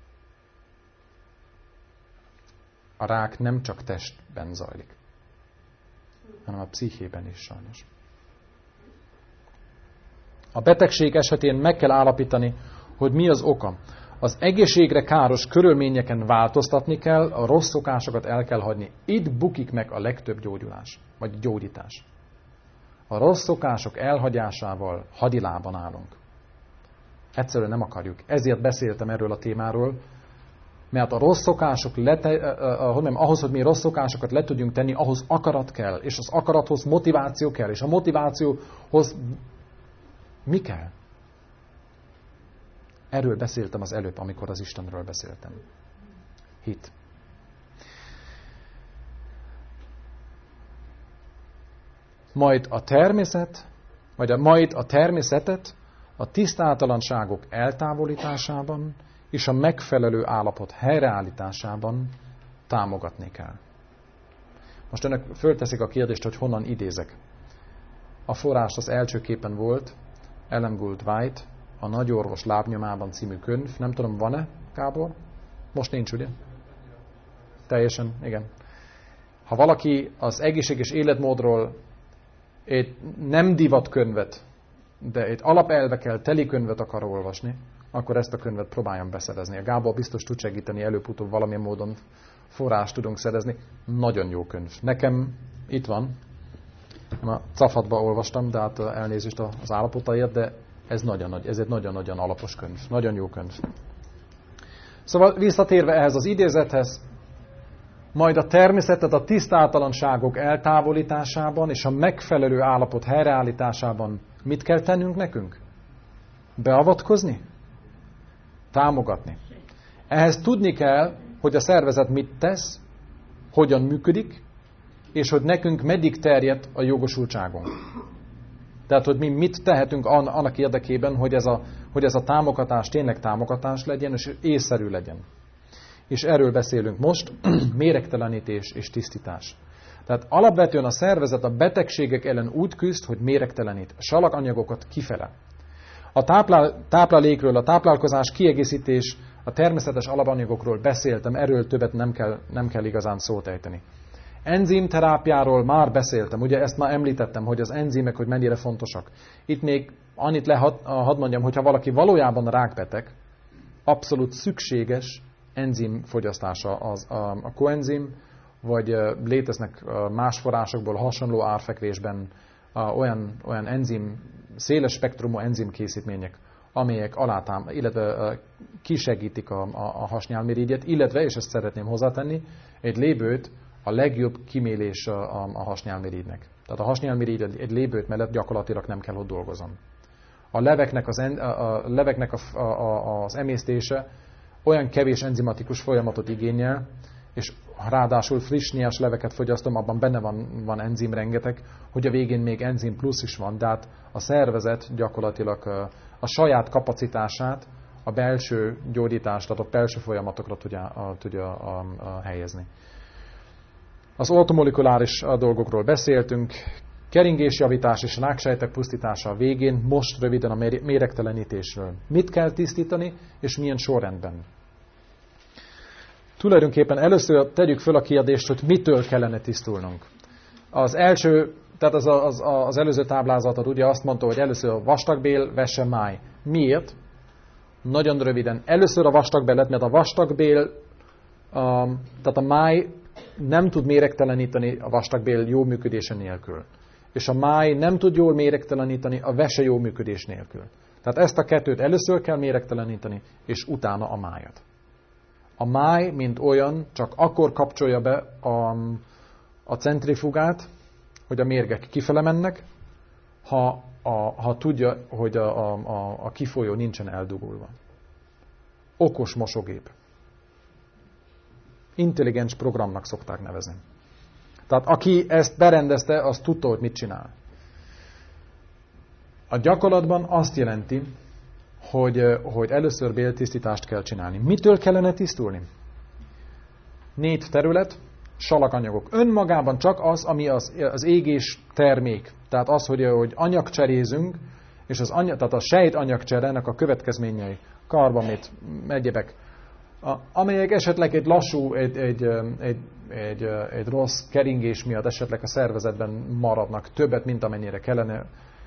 A rák nem csak testben zajlik, hanem a pszichében is sajnos. A betegség esetén meg kell állapítani, hogy mi az oka. Az egészségre káros körülményeken változtatni kell, a rossz szokásokat el kell hagyni. Itt bukik meg a legtöbb gyógyulás, vagy gyógyítás. A rossz szokások elhagyásával hadilában állunk. Egyszerűen nem akarjuk. Ezért beszéltem erről a témáról, mert a rossz szokások, lete, hogy mondjam, ahhoz, hogy mi rossz szokásokat le tudjunk tenni, ahhoz akarat kell, és az akarathoz motiváció kell, és a motivációhoz mi kell? Erről beszéltem az előbb, amikor az Istenről beszéltem. Hit. Majd a természet, vagy a, majd a természetet a tisztátalanságok eltávolításában és a megfelelő állapot helyreállításában támogatni kell. Most önök fölteszik a kérdést, hogy honnan idézek. A forrás az első képen volt, Ellen Gould White, a Nagyorvos lábnyomában című könyv. Nem tudom, van-e, Gábor? Most nincs, ugye? teljesen, igen. Ha valaki az egészséges életmódról egy nem divat könyvet, de egy alapelvekkel teli könyvet akar olvasni, akkor ezt a könyvet próbáljam beszerezni. A Gábor biztos tud segíteni, előbb-utóbb valamilyen módon forrást tudunk szerezni. Nagyon jó könyv. Nekem itt van, a Cafatba olvastam, de hát elnézést az állapotaért, de ez, nagyon nagy, ez egy nagyon-nagyon alapos könyv. Nagyon jó könyv. Szóval visszatérve ehhez az idézethez, majd a természetet a tisztátalanságok eltávolításában és a megfelelő állapot helyreállításában mit kell tennünk nekünk? Beavatkozni? Támogatni. Ehhez tudni kell, hogy a szervezet mit tesz, hogyan működik, és hogy nekünk meddig terjed a jogosultságunk. Tehát, hogy mi mit tehetünk annak érdekében, hogy ez a, hogy ez a támogatás tényleg támogatás legyen, és észszerű legyen. És erről beszélünk most, méregtelenítés és tisztítás. Tehát alapvetően a szervezet a betegségek ellen úgy küzd, hogy méregtelenít salaganyagokat kifele. A táplál, táplálékről, a táplálkozás, kiegészítés, a természetes alapanyagokról beszéltem, erről többet nem kell, nem kell igazán szót ejteni. Enzimterápiáról már beszéltem, ugye ezt már említettem, hogy az enzimek, hogy mennyire fontosak. Itt még annyit le, hadd had mondjam, hogyha valaki valójában rákbeteg, abszolút szükséges enzim fogyasztása az, a, a koenzim, vagy léteznek más forrásokból hasonló árfekvésben olyan, olyan enzim, széles spektrumú enzim készítmények, amelyek alátám, illetve kisegítik a, a, a hasnyálmirigyet, illetve, és ezt szeretném hozzátenni, egy lébőt a legjobb kimélés a, a, a hasnyálmirigynek. Tehát a hasnyálmirigy egy lébőt mellett gyakorlatilag nem kell, hogy dolgozzon. A leveknek az, en, a, a leveknek a, a, az emésztése olyan kevés enzimatikus folyamatot igényel, és ráadásul friss, nyers leveket fogyasztom, abban benne van, van enzim rengeteg, hogy a végén még enzim plusz is van, de hát a szervezet gyakorlatilag a, a saját kapacitását a belső gyógyítást, tehát a belső folyamatokra tudja, a, tudja a, a helyezni. Az ortomolekuláris dolgokról beszéltünk, keringésjavítás és ráksejtek pusztítása a végén, most röviden a méregtelenítésről. Mit kell tisztítani, és milyen sorrendben? Tulajdonképpen először tegyük föl a kérdést, hogy mitől kellene tisztulnunk. Az első, tehát az, az, az előző táblázatot ugye azt mondta, hogy először a vastagbél, vese, máj. Miért? Nagyon röviden. Először a vastagbélet, mert a vastagbél, um, tehát a máj nem tud méregteleníteni a vastagbél jó működése nélkül. És a máj nem tud jól méregteleníteni a vese jó működés nélkül. Tehát ezt a kettőt először kell méregteleníteni, és utána a májat. A máj, mint olyan, csak akkor kapcsolja be a, a centrifugát, hogy a mérgek kifele mennek, ha, a, ha tudja, hogy a, a, a kifolyó nincsen eldugulva. Okos mosógép. Intelligens programnak szokták nevezni. Tehát aki ezt berendezte, az tudta, hogy mit csinál. A gyakorlatban azt jelenti, hogy, hogy először béltisztítást kell csinálni. Mitől kellene tisztulni? Négy terület, salakanyagok. Önmagában csak az, ami az, az égés termék. Tehát az, hogy, hogy anyagcserézünk, és az anyag, tehát a sejt anyagcserének a következményei, karbamid, egyebek, amelyek esetleg egy lassú, egy, egy, egy, egy, egy rossz keringés miatt esetleg a szervezetben maradnak többet, mint amennyire kellene.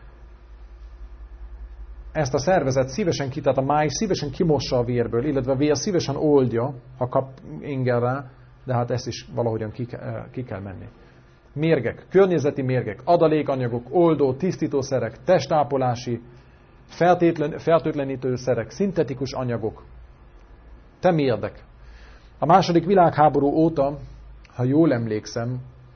Ezt a szervezet szívesen ki, tehát a máj szívesen kimossa a vérből, illetve a vér szívesen oldja, ha kap ingel rá, de hát ezt is valahogyan ki, ki kell menni. Mérgek, környezeti mérgek, adalékanyagok, oldó, tisztítószerek, testápolási, feltétlen, fertőtlenítőszerek, szintetikus anyagok. Te mérdek. A második világháború óta, ha jól emlékszem,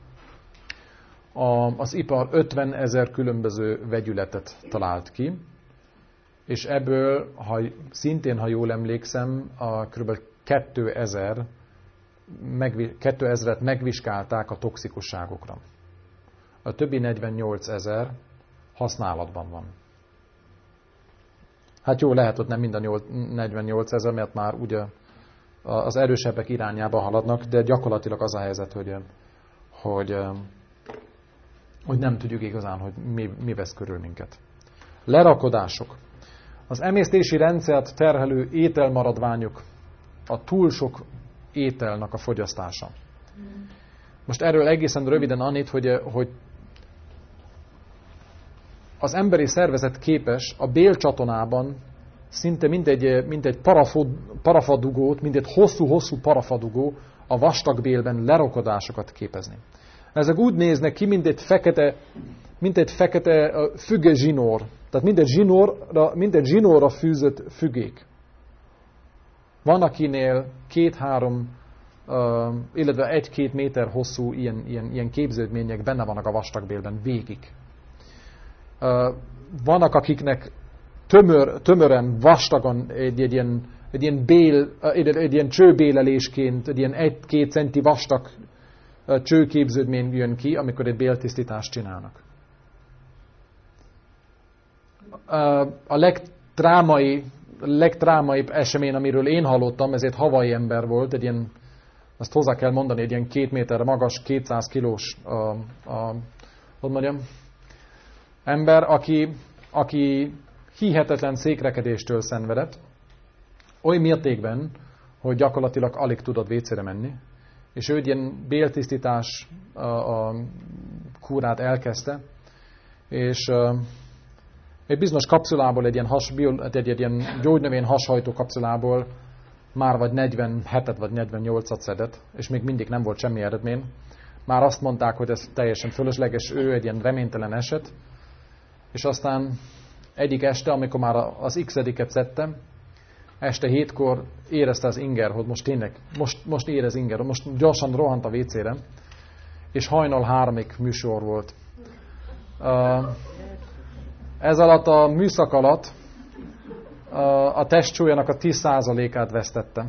a, az ipar ötvenezer különböző vegyületet talált ki, és ebből, ha, szintén, ha jól emlékszem, a kb. kétezer, megvi, kétezret megvizsgálták a toxikusságokra. A többi negyvennyolcezer használatban van. Hát jó, lehet, hogy nem mind a negyvennyolcezer, mert már ugye az erősebbek irányába haladnak, de gyakorlatilag az a helyzet, hogy, hogy, hogy nem tudjuk igazán, hogy mi, mi vesz körül minket. Lerakodások. Az emésztési rendszert terhelő ételmaradványok, a túl sok ételnek a fogyasztása. Most erről egészen röviden annyit, hogy, hogy az emberi szervezet képes a bélcsatornában szinte mindegy, mindegy parafadugót, mindegy hosszú-hosszú parafadugó a vastag bélben lerokodásokat képezni. Ezek úgy néznek ki, mint egy fekete, mint egy fekete füge zsinór. Tehát mindegy zsinórra, mindegy zsinórra fűzött fügék. Van, akinél két-három, uh, illetve egy-két méter hosszú ilyen, ilyen, ilyen képződmények benne vannak a vastagbélben végig. Uh, vannak, akiknek tömör, tömören, vastagon egy, egy, ilyen, egy ilyen bél, egy, egy ilyen csőbélelésként, egy ilyen egy-két centi vastag uh, csőképződmény jön ki, amikor egy béltisztítást csinálnak. Uh, a legtrámai legtrámaibb esemény, amiről én hallottam, ez egy havai ember volt, egy ilyen, azt hozzá kell mondani, egy ilyen két méter magas, kétszáz kilós a, a, hogy mondjam, ember, aki, aki hihetetlen székrekedéstől szenvedett, oly mértékben, hogy gyakorlatilag alig tudott vécére menni, és ő egy ilyen béltisztítás a, a kúrát elkezdte, és egy bizonyos kapszulából, egy ilyen, has, egy, egy ilyen gyógynövény hashajtó kapszulából már vagy negyvenhetet vagy negyvennyolcat szedett, és még mindig nem volt semmi eredmény. Már azt mondták, hogy ez teljesen fölösleges, ő egy ilyen reménytelen eset, és aztán egyik este, amikor már az x-ediket szedtem, este hétkor érezte az inger, hogy most tényleg, most, most érez inger, most gyorsan rohant a vécére, és hajnal háromig műsor volt. Uh, Ez alatt a műszak alatt a testsúlyának a tíz százalékát vesztette.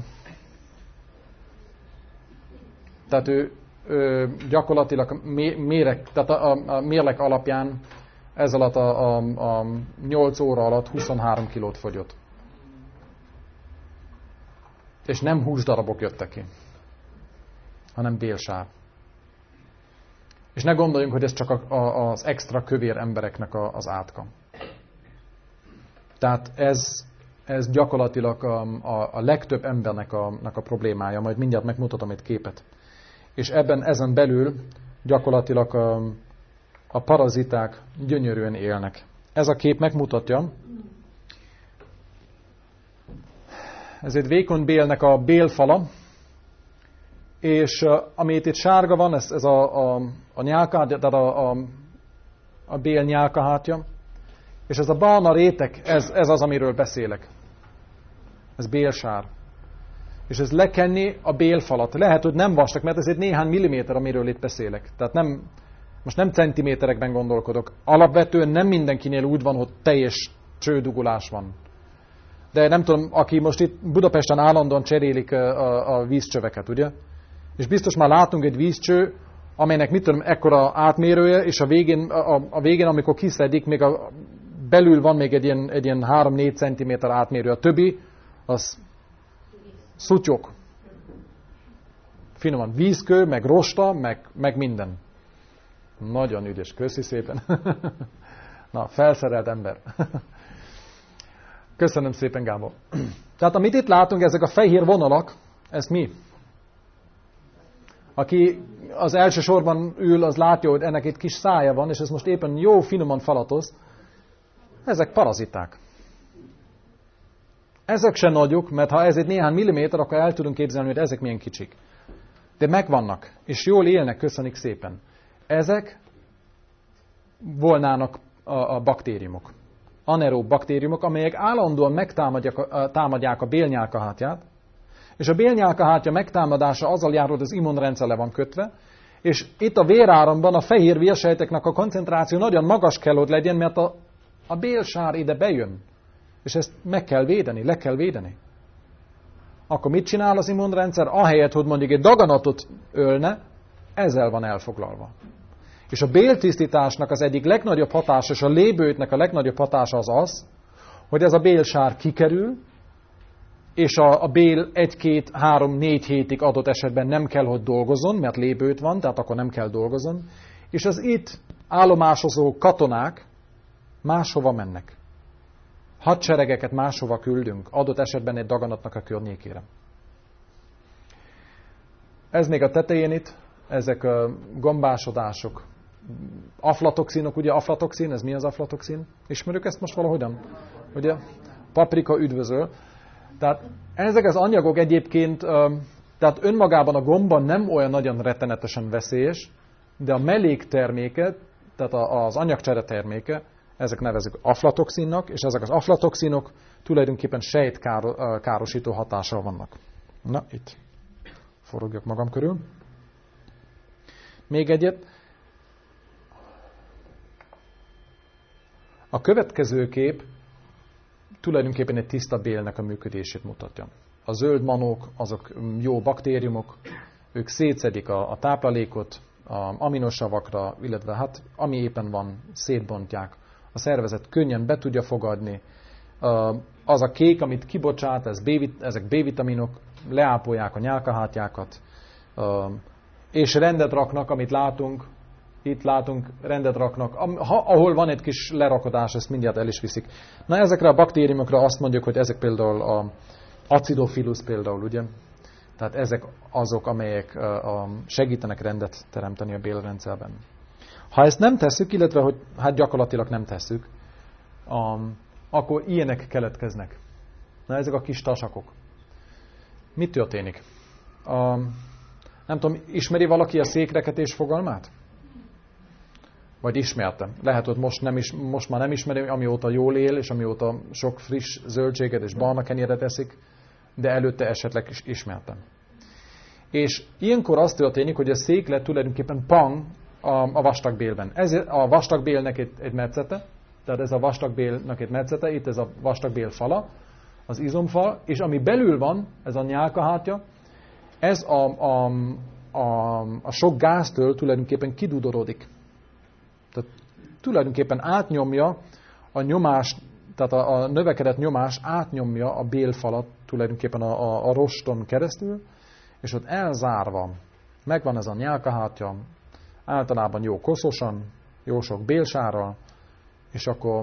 Tehát ő, ő gyakorlatilag mérek, tehát a, a mérlek alapján ez alatt a, a, a nyolc óra alatt huszonhárom kilót fogyott. És nem hús darabok jöttek ki, hanem bélsár. És ne gondoljunk, hogy ez csak a, a, az extra kövér embereknek a, az átka. Tehát ez, ez gyakorlatilag a, a, a legtöbb embernek a, a problémája. Majd mindjárt megmutatom egy képet. És ebben, ezen belül gyakorlatilag a, a paraziták gyönyörűen élnek. Ez a kép megmutatja. Ez egy vékony bélnek a bélfala. És uh, amit itt sárga van, ez, ez a, a, a nyálkahátja, tehát a, a, a bél nyálkahátja. És ez a barna réteg, ez, ez az, amiről beszélek. Ez bélsár. És ez lekenni a bélfalat. Lehet, hogy nem vastag, mert ez egy néhány milliméter, amiről itt beszélek. Tehát nem, most nem centiméterekben gondolkodok. Alapvetően nem mindenkinél úgy van, hogy teljes csődugulás van. De nem tudom, aki most itt Budapesten állandóan cserélik a, a vízcsöveket, ugye? És biztos már látunk egy vízcső, amelynek mit tudom, ekkora átmérője, és a végén, a, a végén amikor kiszedik, még a, belül van még egy ilyen, egy ilyen három-négy centiméter átmérő. A többi, az szutyok. Finoman vízkő, meg rosta, meg, meg minden. Nagyon ügyes, köszi szépen. Na, felszerelt ember. Köszönöm szépen, Gábor. Tehát amit itt látunk, ezek a fehér vonalak, ez mi? Aki az első sorban ül, az látja, hogy ennek egy kis szája van, és ez most éppen jó finoman falatoz. Ezek paraziták. Ezek se nagyok, mert ha ez egy néhány milliméter, akkor el tudunk képzelni, hogy ezek milyen kicsik. De megvannak, és jól élnek, köszönjük szépen. Ezek volnának a, a baktériumok. Anaerób baktériumok, amelyek állandóan megtámadják a, támadják a bélnyálkahátját, és a bélnyálkahátja megtámadása azzal jár, hogy az immunrendszer le van kötve, és itt a véráramban a fehér vérsejteknek a koncentráció nagyon magas kell, hogy legyen, mert a, a bélsár ide bejön. És ezt meg kell védeni, le kell védeni. Akkor mit csinál az immunrendszer? Ahelyett, hogy mondjuk egy daganatot ölne, ezzel van elfoglalva. És a béltisztításnak az egyik legnagyobb hatása, és a lébőtnek a legnagyobb hatása az az, hogy ez a bélsár kikerül, és a, a bél egy-két, három, négy hétig adott esetben nem kell, hogy dolgozzon, mert lébőt van, tehát akkor nem kell dolgozzon, és az itt állomásozó katonák máshova mennek. Hadseregeket máshova küldünk, adott esetben egy daganatnak a környékére. ez még a tetején itt, ezek a gombásodások. Aflatoxinok, ugye aflatoxin, ez mi az aflatoxin? Ismerjük ezt most valahogyan? Ugye? Paprika üdvözöl. Tehát ezek az anyagok egyébként, tehát önmagában a gomba nem olyan nagyon rettenetesen veszélyes, de a mellékterméke, tehát az anyagcsere terméke, ezek nevezik aflatoxinnak, és ezek az aflatoxinok tulajdonképpen sejtkárosító hatással vannak. Na, itt forogjak magam körül. Még egyet. A következő kép tulajdonképpen egy tiszta bélnek a működését mutatja. A zöld manók, azok jó baktériumok, ők szétszedik a, a táplálékot, a aminosavakra, illetve hát ami éppen van, szétbontják. A szervezet könnyen be tudja fogadni. Az a kék, amit kibocsát, ez B, ezek B-vitaminok, leápolják a nyálkahártyákat, és rendet raknak, amit látunk, itt látunk, rendet raknak, ha, ahol van egy kis lerakodás, ezt mindjárt el is viszik. Na, ezekre a baktériumokra azt mondjuk, hogy ezek például a acidophilus például, ugye? Tehát ezek azok, amelyek segítenek rendet teremteni a bélrendszerben. Ha ezt nem tesszük, illetve hogy hát gyakorlatilag nem tesszük, um, akkor ilyenek keletkeznek. Na, ezek a kis tasakok. Mit történik? Um, nem tudom, ismeri valaki a székreketés fogalmát? Vagy ismerte? Lehet, hogy most, nem is, most már nem ismeri, amióta jól él, és amióta sok friss zöldséget és barna kenyeret eszik, de előtte esetleg is ismertem. És ilyenkor az történik, hogy a széklet tulajdonképpen pang a, a vastagbélben. Ez a vastagbélnek egy, egy metszete, tehát ez a vastagbélnek egy metszete, itt ez a vastagbél fala, az izomfal, és ami belül van, ez a nyálkahártya, ez a, a, a, a sok gáztől tulajdonképpen kidudorodik. Tehát tulajdonképpen átnyomja a nyomás, tehát a, a növekedett nyomás átnyomja a bélfalat tulajdonképpen a, a, a roston keresztül, és ott elzárva megvan ez a nyálkahártya, általában jó koszosan, jó sok bélsárral, és akkor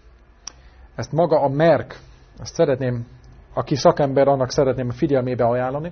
ezt maga a Merck, ezt szeretném, aki szakember, annak szeretném figyelmébe ajánlani.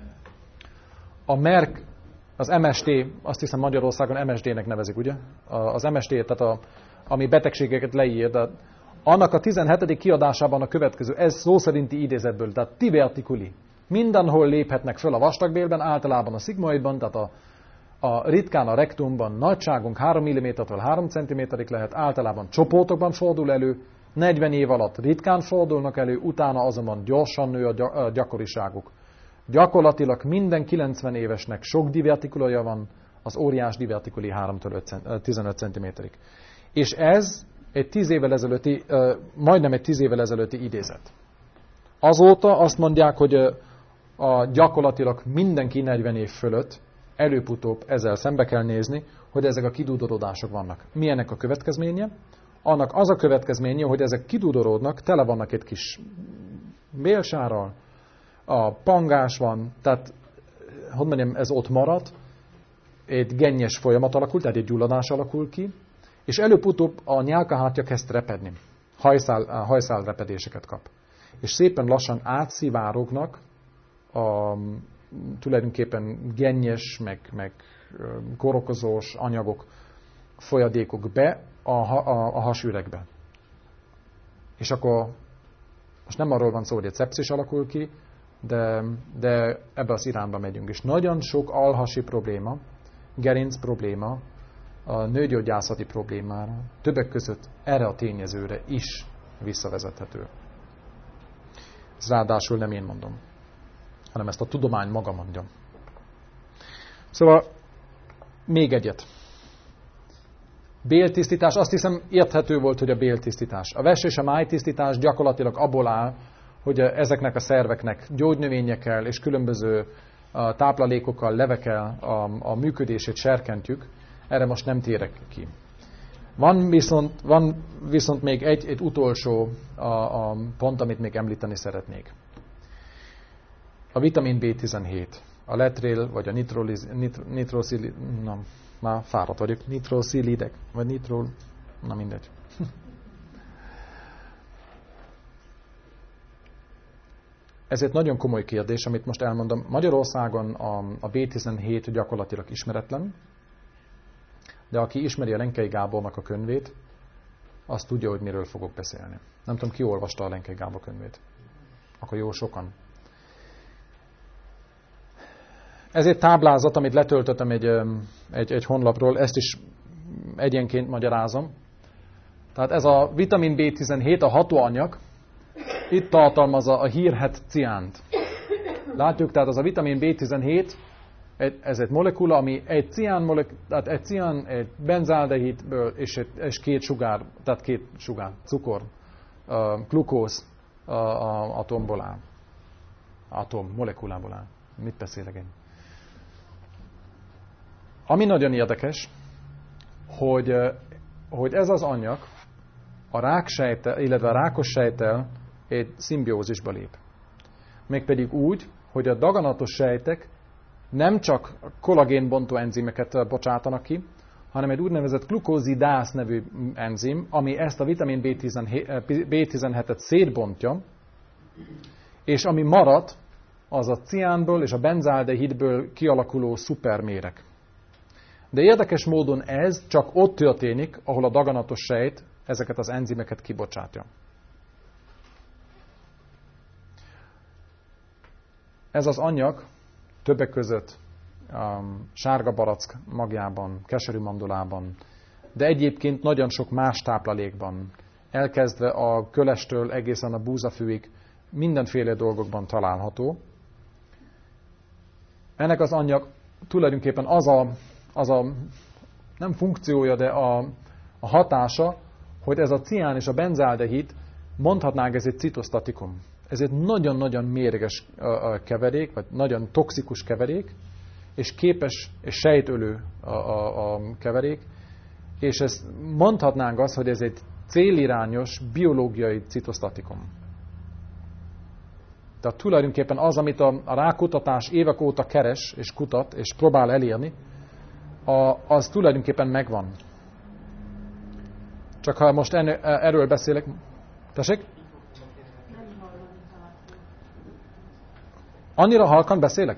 A Merck, az em es té, azt hiszem Magyarországon em es dé-nek nevezik, ugye? Az em es té, tehát a, ami betegségeket leír, de annak a tizenhetedik kiadásában a következő, ez szó szerinti idézetből, tehát diverticuli. Mindenhol léphetnek föl a vastagbélben, általában a szigmoidban, tehát a, a ritkán a rektumban nagyságunk három millimétertől három centiméterig lehet, általában csoportokban fordul elő, negyven év alatt ritkán fordulnak elő, utána azonban gyorsan nő a gyakoriságuk. Gyakorlatilag minden kilencven évesnek sok divertikulója van, az óriás divertikuli háromtól tizenöt centiméterig. És ez egy tíz évvel ezelőtti, majdnem egy tíz évvel ezelőtti idézet. Azóta azt mondják, hogy a gyakorlatilag mindenki negyven év fölött előbb-utóbb ezzel szembe kell nézni, hogy ezek a kidudorodások vannak. Milyenek a következménye? Annak az a következménye, hogy ezek kidudorodnak, tele vannak egy kis bélsárral, a pangás van, tehát, hogy mondjam, ez ott marad, egy gennyes folyamat alakul, tehát egy gyulladás alakul ki, és előbb-utóbb a nyálkahártya kezd repedni, hajszál, hajszál repedéseket kap. És szépen lassan átszivárognak a tulajdonképpen gennyes, meg, meg korokozós anyagok, folyadékok be a, a, a hasüregbe. És akkor most nem arról van szó, hogy egy szepszis alakul ki, de, de ebbe az irányba megyünk. És nagyon sok alhasi probléma, gerinc probléma, a nőgyógyászati problémára, többek között erre a tényezőre is visszavezethető. Ez ráadásul nem én mondom, hanem ezt a tudomány maga mondja. Szóval még egyet. Béltisztítás, azt hiszem érthető volt, hogy a béltisztítás. A ves és a májtisztítás gyakorlatilag abból áll, hogy ezeknek a szerveknek gyógynövényekkel és különböző táplálékokkal, levekkel a, a működését serkentjük. Erre most nem térek ki. Van viszont, van viszont még egy, egy utolsó a, a pont, amit még említeni szeretnék. A vitamin bé tizenhét. A letril, vagy a nitroliz, nitro, nitroszili, nem, már fáradt vagyok, nitroszilidek, vagy nitrol, na mindegy. ezért nagyon komoly kérdés, amit most elmondom. Magyarországon a, a bé tizenhét gyakorlatilag ismeretlen, de aki ismeri a Lenkei Gábornak a könyvét, azt tudja, hogy miről fogok beszélni. Nem tudom, ki olvasta a Lenkei Gábor könyvét. Akkor jó sokan. Ez egy táblázat, amit letöltöttem egy, egy, egy honlapról, ezt is egyenként magyarázom. Tehát ez a vitamin bé tizenhét, a hatóanyag, itt tartalmazza a hírhedt ciánt. Látjuk, tehát az a vitamin bé tizenhét, ez egy molekula, ami egy cián, molek, tehát egy cián, egy benzaldehidből és, egy, és két sugár, tehát két sugár, cukor, uh, glukóz uh, uh, atomból áll. Atom, molekulából áll. Mit beszélek én? Ami nagyon érdekes, hogy, hogy ez az anyag a ráksejttel, illetve a rákos sejttel egy szimbiózisba lép. Mégpedig úgy, hogy a daganatos sejtek nem csak kollagénbontó enzimeket bocsátanak ki, hanem egy úgynevezett glukózidász nevű enzim, ami ezt a vitamin bé tizenhetet szétbontja, és ami marad, az a ciánból és a benzaldehidből kialakuló szuperméreg. De érdekes módon ez csak ott történik, ahol a daganatos sejt ezeket az enzimeket kibocsátja. Ez az anyag többek között um, sárga barack magjában, keserű mandulában, de egyébként nagyon sok más táplálékban, elkezdve a kölestől egészen a búzafűig, mindenféle dolgokban található. Ennek az anyag tulajdonképpen az a, az a nem funkciója, de a, a hatása, hogy ez a cián és a benzaldehid, mondhatnánk, ez egy citosztatikum. Ez egy nagyon-nagyon mérges keverék, vagy nagyon toxikus keverék, és képes, és sejtölő a, a, a keverék, és ezt mondhatnánk azt, hogy ez egy célirányos biológiai citosztatikum. Tehát tulajdonképpen az, amit a, a rákutatás évek óta keres, és kutat, és próbál elérni, a, az tulajdonképpen megvan. Csak ha most enne, erről beszélek... Tessék? Annyira halkan beszélek?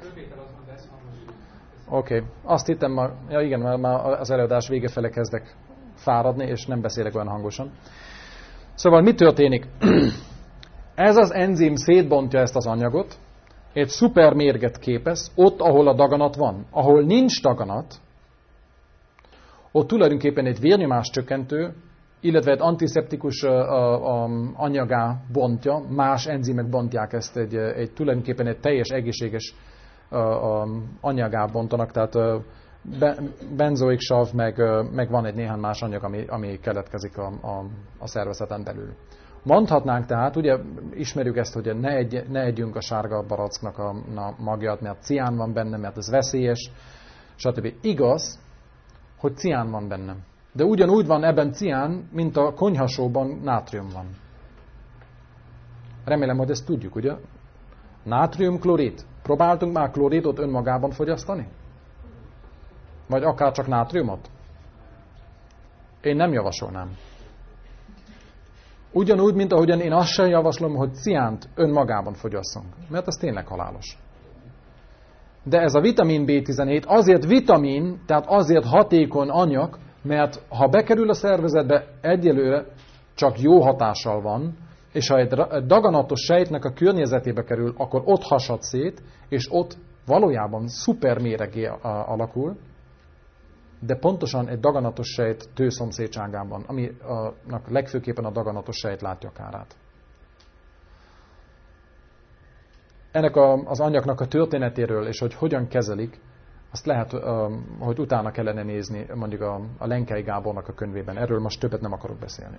Oké, okay. Azt hittem már, ja igen, mert már az előadás vége fele kezdek fáradni, és nem beszélek olyan hangosan. Szóval mi történik? Ez az enzim szétbontja ezt az anyagot, egy szuper mérget képez, ott, ahol a daganat van. Ahol nincs daganat, ott tulajdonképpen egy vérnyomás csökkentő, illetve egy antiszeptikus uh, uh, anyagá bontja, más enzimek bontják ezt, egy, egy tulajdonképpen egy teljes egészséges uh, uh, anyagá bontanak, tehát uh, be, benzoik sav, meg, uh, meg van egy néhány más anyag, ami, ami keletkezik a, a, a szervezeten belül. Mondhatnánk tehát, ugye ismerjük ezt, hogy ne, egy, ne együnk a sárga baracknak a, a magját, mert cián van benne, mert ez veszélyes, stb. Igaz, hogy cián van benne. De ugyanúgy van ebben cián, mint a konyhasóban nátrium van. Remélem, hogy ezt tudjuk, ugye? Nátriumklorid. Próbáltunk már kloridot önmagában fogyasztani? Vagy akár csak nátriumot? Én nem javasolnám. Ugyanúgy, mint ahogyan én azt sem javaslom, hogy ciánt önmagában fogyasszunk. Mert az tényleg halálos. De ez a vitamin bé tizenhét azért vitamin, tehát azért hatékony anyag, mert ha bekerül a szervezetbe, egyelőre csak jó hatással van, és ha egy daganatos sejtnek a környezetébe kerül, akkor ott hasad szét, és ott valójában szuper méregé alakul, de pontosan egy daganatos sejt tőszomszédságában, aminek legfőképpen a daganatos sejt látja kárát. Ennek a, az anyagnak a történetéről, és hogy hogyan kezelik, azt lehet, hogy utána kellene nézni mondjuk a, a Lenkei Gábornak a könyvében. Erről most többet nem akarok beszélni.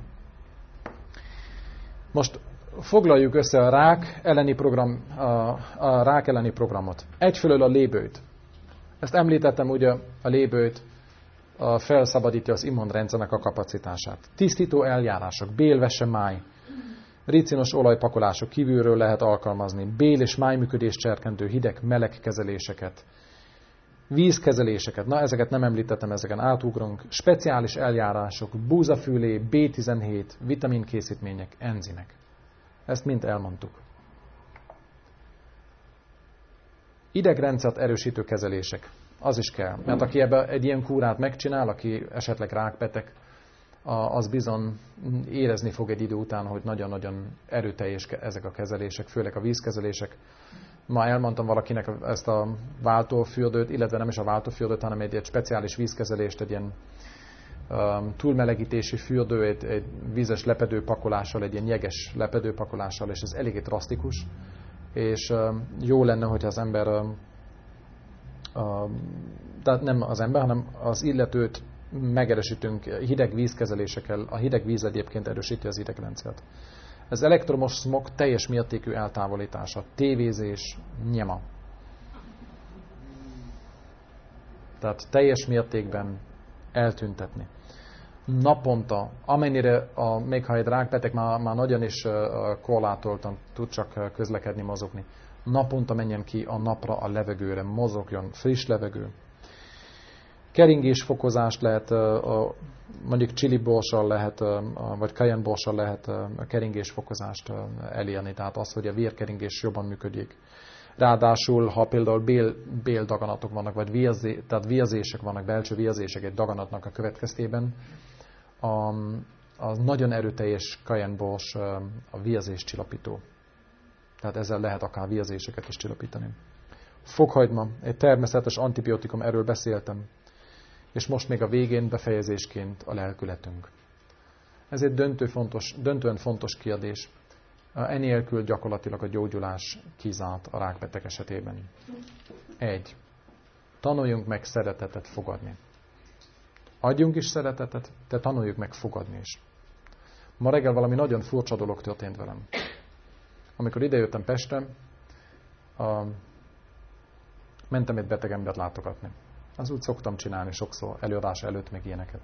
Most foglaljuk össze a rák elleni, program, a, a rák elleni programot. Egyfelől a lébőt. Ezt említettem, ugye a lébőt a felszabadítja az immunrendszernek a kapacitását. Tisztító eljárások, bélvese máj, ricinos olajpakolások kívülről lehet alkalmazni, bél- és májműködést cserkentő hideg-meleg kezeléseket, vízkezeléseket, na ezeket nem említettem, ezeken átugrunk, speciális eljárások, búzafülé, bé tizenhét, vitaminkészítmények, enzimek. Ezt mind elmondtuk. Idegrendszert erősítő kezelések. Az is kell. Mert aki ebbe egy ilyen kúrát megcsinál, aki esetleg rákbeteg, az bizony érezni fog egy idő után, hogy nagyon-nagyon erőteljes ezek a kezelések, főleg a vízkezelések. Ma elmondtam valakinek ezt a váltófürdőt, illetve nem is a váltófürdőt, hanem egy, egy speciális vízkezelést, egy ilyen um, túlmelegítési fürdő, egy, egy vízes lepedőpakolással, egy ilyen jeges lepedőpakolással, és ez eléggé drasztikus, és um, jó lenne, hogy az ember, um, um, tehát nem az ember, hanem az illetőt megerősítünk hideg vízkezelésekkel. A hideg víz egyébként erősíti az idegrendszert. Az elektromos smog teljes mértékű eltávolítása, tévézés, nyema. Tehát teljes mértékben eltüntetni. Naponta, amennyire, a, még ha egy rákbeteg már, már nagyon is uh, korlátoltan tud csak közlekedni, mozogni, naponta menjen ki a napra, a levegőre, mozogjon, friss levegő. Keringésfokozást lehet, mondjuk chili borssal lehet, vagy cayenne borssal lehet a keringésfokozást elérni, tehát az, hogy a vérkeringés jobban működik. Ráadásul, ha például bél, béldaganatok vannak, vagy vérzé, tehát vérzések vannak, belső vérzések egy daganatnak a következtében, a, a nagyon erőteljes cayenne bors a vérzés csillapító. Tehát ezzel lehet akár vérzéseket is csillapítani. Fokhagyma, egy természetes antibiotikum, erről beszéltem. És most még a végén befejezésként a lelkületünk. Ez egy döntő fontos, döntően fontos kérdés. Enélkül gyakorlatilag a gyógyulás kizárt a rákbeteg esetében. Egy. Tanuljunk meg szeretetet fogadni. Adjunk is szeretetet, de tanuljuk meg fogadni is. Ma reggel valami nagyon furcsa dolog történt velem. Amikor idejöttem Pestre, a... mentem egy beteg embert látogatni. Az úgy szoktam csinálni sokszor, előadás előtt, meg ilyeneket.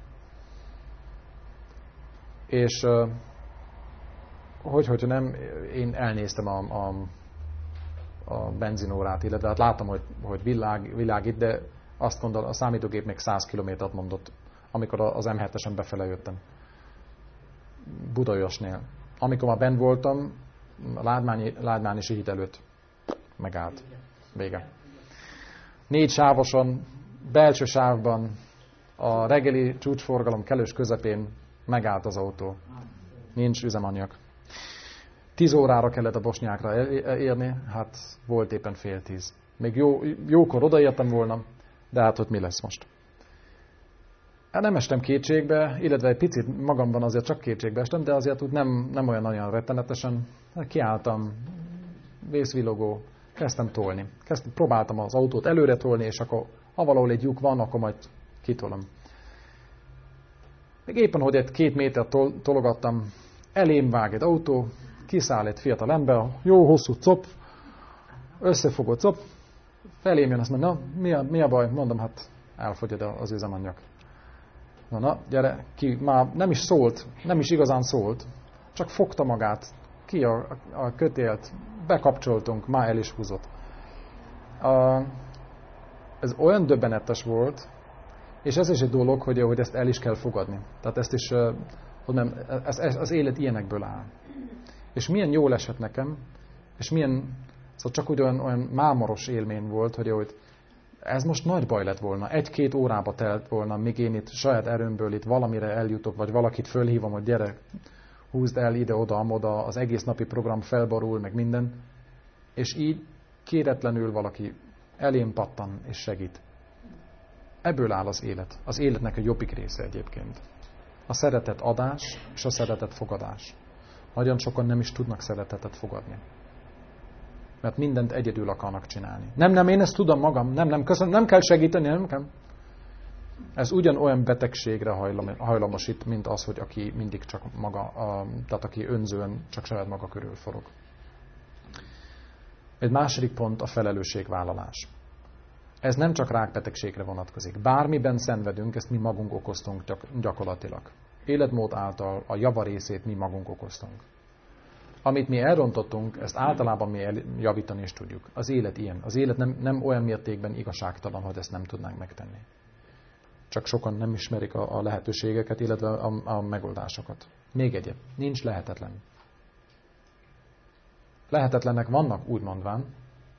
És uh, hogy, hogyha nem, én elnéztem a, a, a benzinórát, illetve hát láttam, hogy, hogy világ, világít, de azt mondta, a számítógép még száz kilométert mondott, amikor az em hetesen befele jöttem. Budaörsnél. Amikor már benn voltam, a Ládmányi, Ládmányi híd előtt megállt. Vége. Négy sávoson, belső sávban, a reggeli csúcsforgalom kellős közepén megállt az autó. Nincs üzemanyag. Tíz órára kellett a bosnyákra érni, hát volt éppen fél tíz. Még jó, jókor odaértem volna, de hát ott mi lesz most? Nem estem kétségbe, illetve egy picit magamban azért csak kétségbe estem, de azért úgy nem, nem olyan nagyon rettenetesen. Kiálltam, vészvillogó, kezdtem tolni. Kezdtem, próbáltam az autót előre tolni, és akkor ha valahol egy lyuk van, akkor majd kitolom. Még éppen, hogy egy két méter tol, tologattam, elém vág egy autó, kiszáll egy fiatal ember, jó hosszú cop, összefogott cop, felém jön, azt mondja, na, mi a, mi a baj? Mondom, hát elfogyad az üzemanyag. Na, na, gyere, ki, már nem is szólt, nem is igazán szólt, csak fogta magát, ki a, a kötélt, bekapcsoltunk, már el is húzott. A, ez olyan döbbenetes volt, és ez is egy dolog, hogy, hogy ezt el is kell fogadni. Tehát ezt is, hogy nem, ez, ez, az élet ilyenekből áll. És milyen jól esett nekem, és milyen, szóval csak úgy olyan, olyan mámoros élmény volt, hogy, hogy ez most nagy baj lett volna. Egy-két órába telt volna, míg én itt saját erőmből itt valamire eljutok, vagy valakit fölhívom, hogy gyere, húzd el ide-oda, amoda, az egész napi program felborul, meg minden. És így kéretlenül valaki elém pattan és segít. Ebből áll az élet. Az életnek a jobbik része egyébként. A szeretet adás és a szeretet fogadás. Nagyon sokan nem is tudnak szeretetet fogadni. Mert mindent egyedül akarnak csinálni. Nem, nem, én ezt tudom magam. Nem, nem, köszönöm, nem kell segíteni, nem kell. Ez ugyanolyan betegségre hajlam, hajlamosít, mint az, hogy aki mindig csak maga, a, tehát aki önzően csak saját maga körül forog. Egy második pont a felelősségvállalás. Ez nem csak rákbetegségre vonatkozik. Bármiben szenvedünk, ezt mi magunk okoztunk gyak, gyakorlatilag. Életmód által a javarészét mi magunk okoztunk. Amit mi elrontottunk, ezt általában mi javítani is tudjuk. Az élet ilyen. Az élet nem, nem olyan mértékben igazságtalan, hogy ezt nem tudnánk megtenni. Csak sokan nem ismerik a, a lehetőségeket, illetve a, a megoldásokat. Még egyet. Nincs lehetetlen. Lehetetlenek vannak, úgy mondván,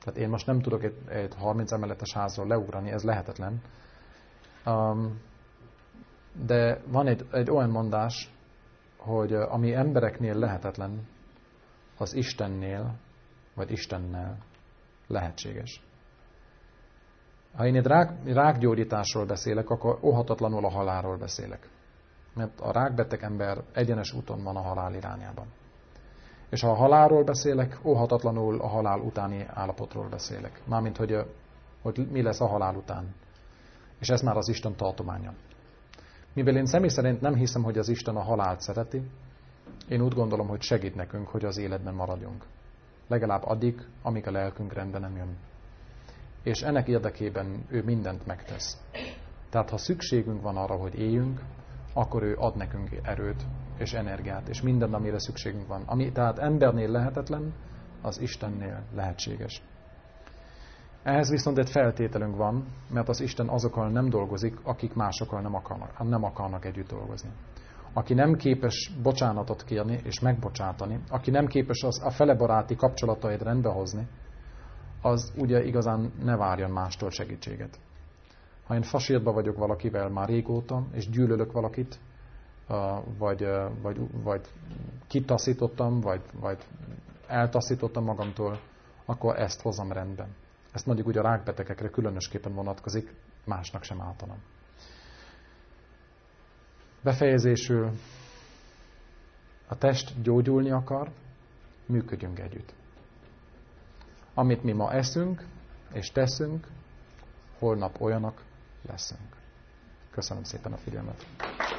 Tehát én most nem tudok egy, egy harminc emeletes házról leugrani, ez lehetetlen. Um, de van egy, egy olyan mondás, hogy ami embereknél lehetetlen, az Istennél, vagy Istennel lehetséges. Ha én egy rák, rákgyógyításról beszélek, akkor óhatatlanul a halálról beszélek. Mert a rákbeteg ember egyenes úton van a halál irányában. És ha a halálról beszélek, óhatatlanul a halál utáni állapotról beszélek. Mármint, hogy, hogy mi lesz a halál után. És ez már az Isten tartománya. Mivel én személy szerint nem hiszem, hogy az Isten a halált szereti, én úgy gondolom, hogy segít nekünk, hogy az életben maradjunk. Legalább addig, amíg a lelkünk rendben nem jön. És ennek érdekében ő mindent megtesz. Tehát ha szükségünk van arra, hogy éljünk, akkor ő ad nekünk erőt és energiát, és minden, amire szükségünk van. Ami tehát embernél lehetetlen, az Istennél lehetséges. Ehhez viszont egy feltételünk van, mert az Isten azokkal nem dolgozik, akik másokkal nem akarnak, nem akarnak együtt dolgozni. Aki nem képes bocsánatot kérni és megbocsátani, aki nem képes az a felebaráti kapcsolatait rendbe hozni, az ugye igazán ne várjon mástól segítséget. Ha én fasírba vagyok valakivel már régóta, és gyűlölök valakit, vagy, vagy, vagy kitaszítottam, vagy, vagy eltaszítottam magamtól, akkor ezt hozom rendben. Ezt mondjuk ugye a rákbetegekre különösképpen vonatkozik, másnak sem általam. Befejezésül, a test gyógyulni akar, működjünk együtt. Amit mi ma eszünk és teszünk, holnap olyanok leszünk. Köszönöm szépen a figyelmet!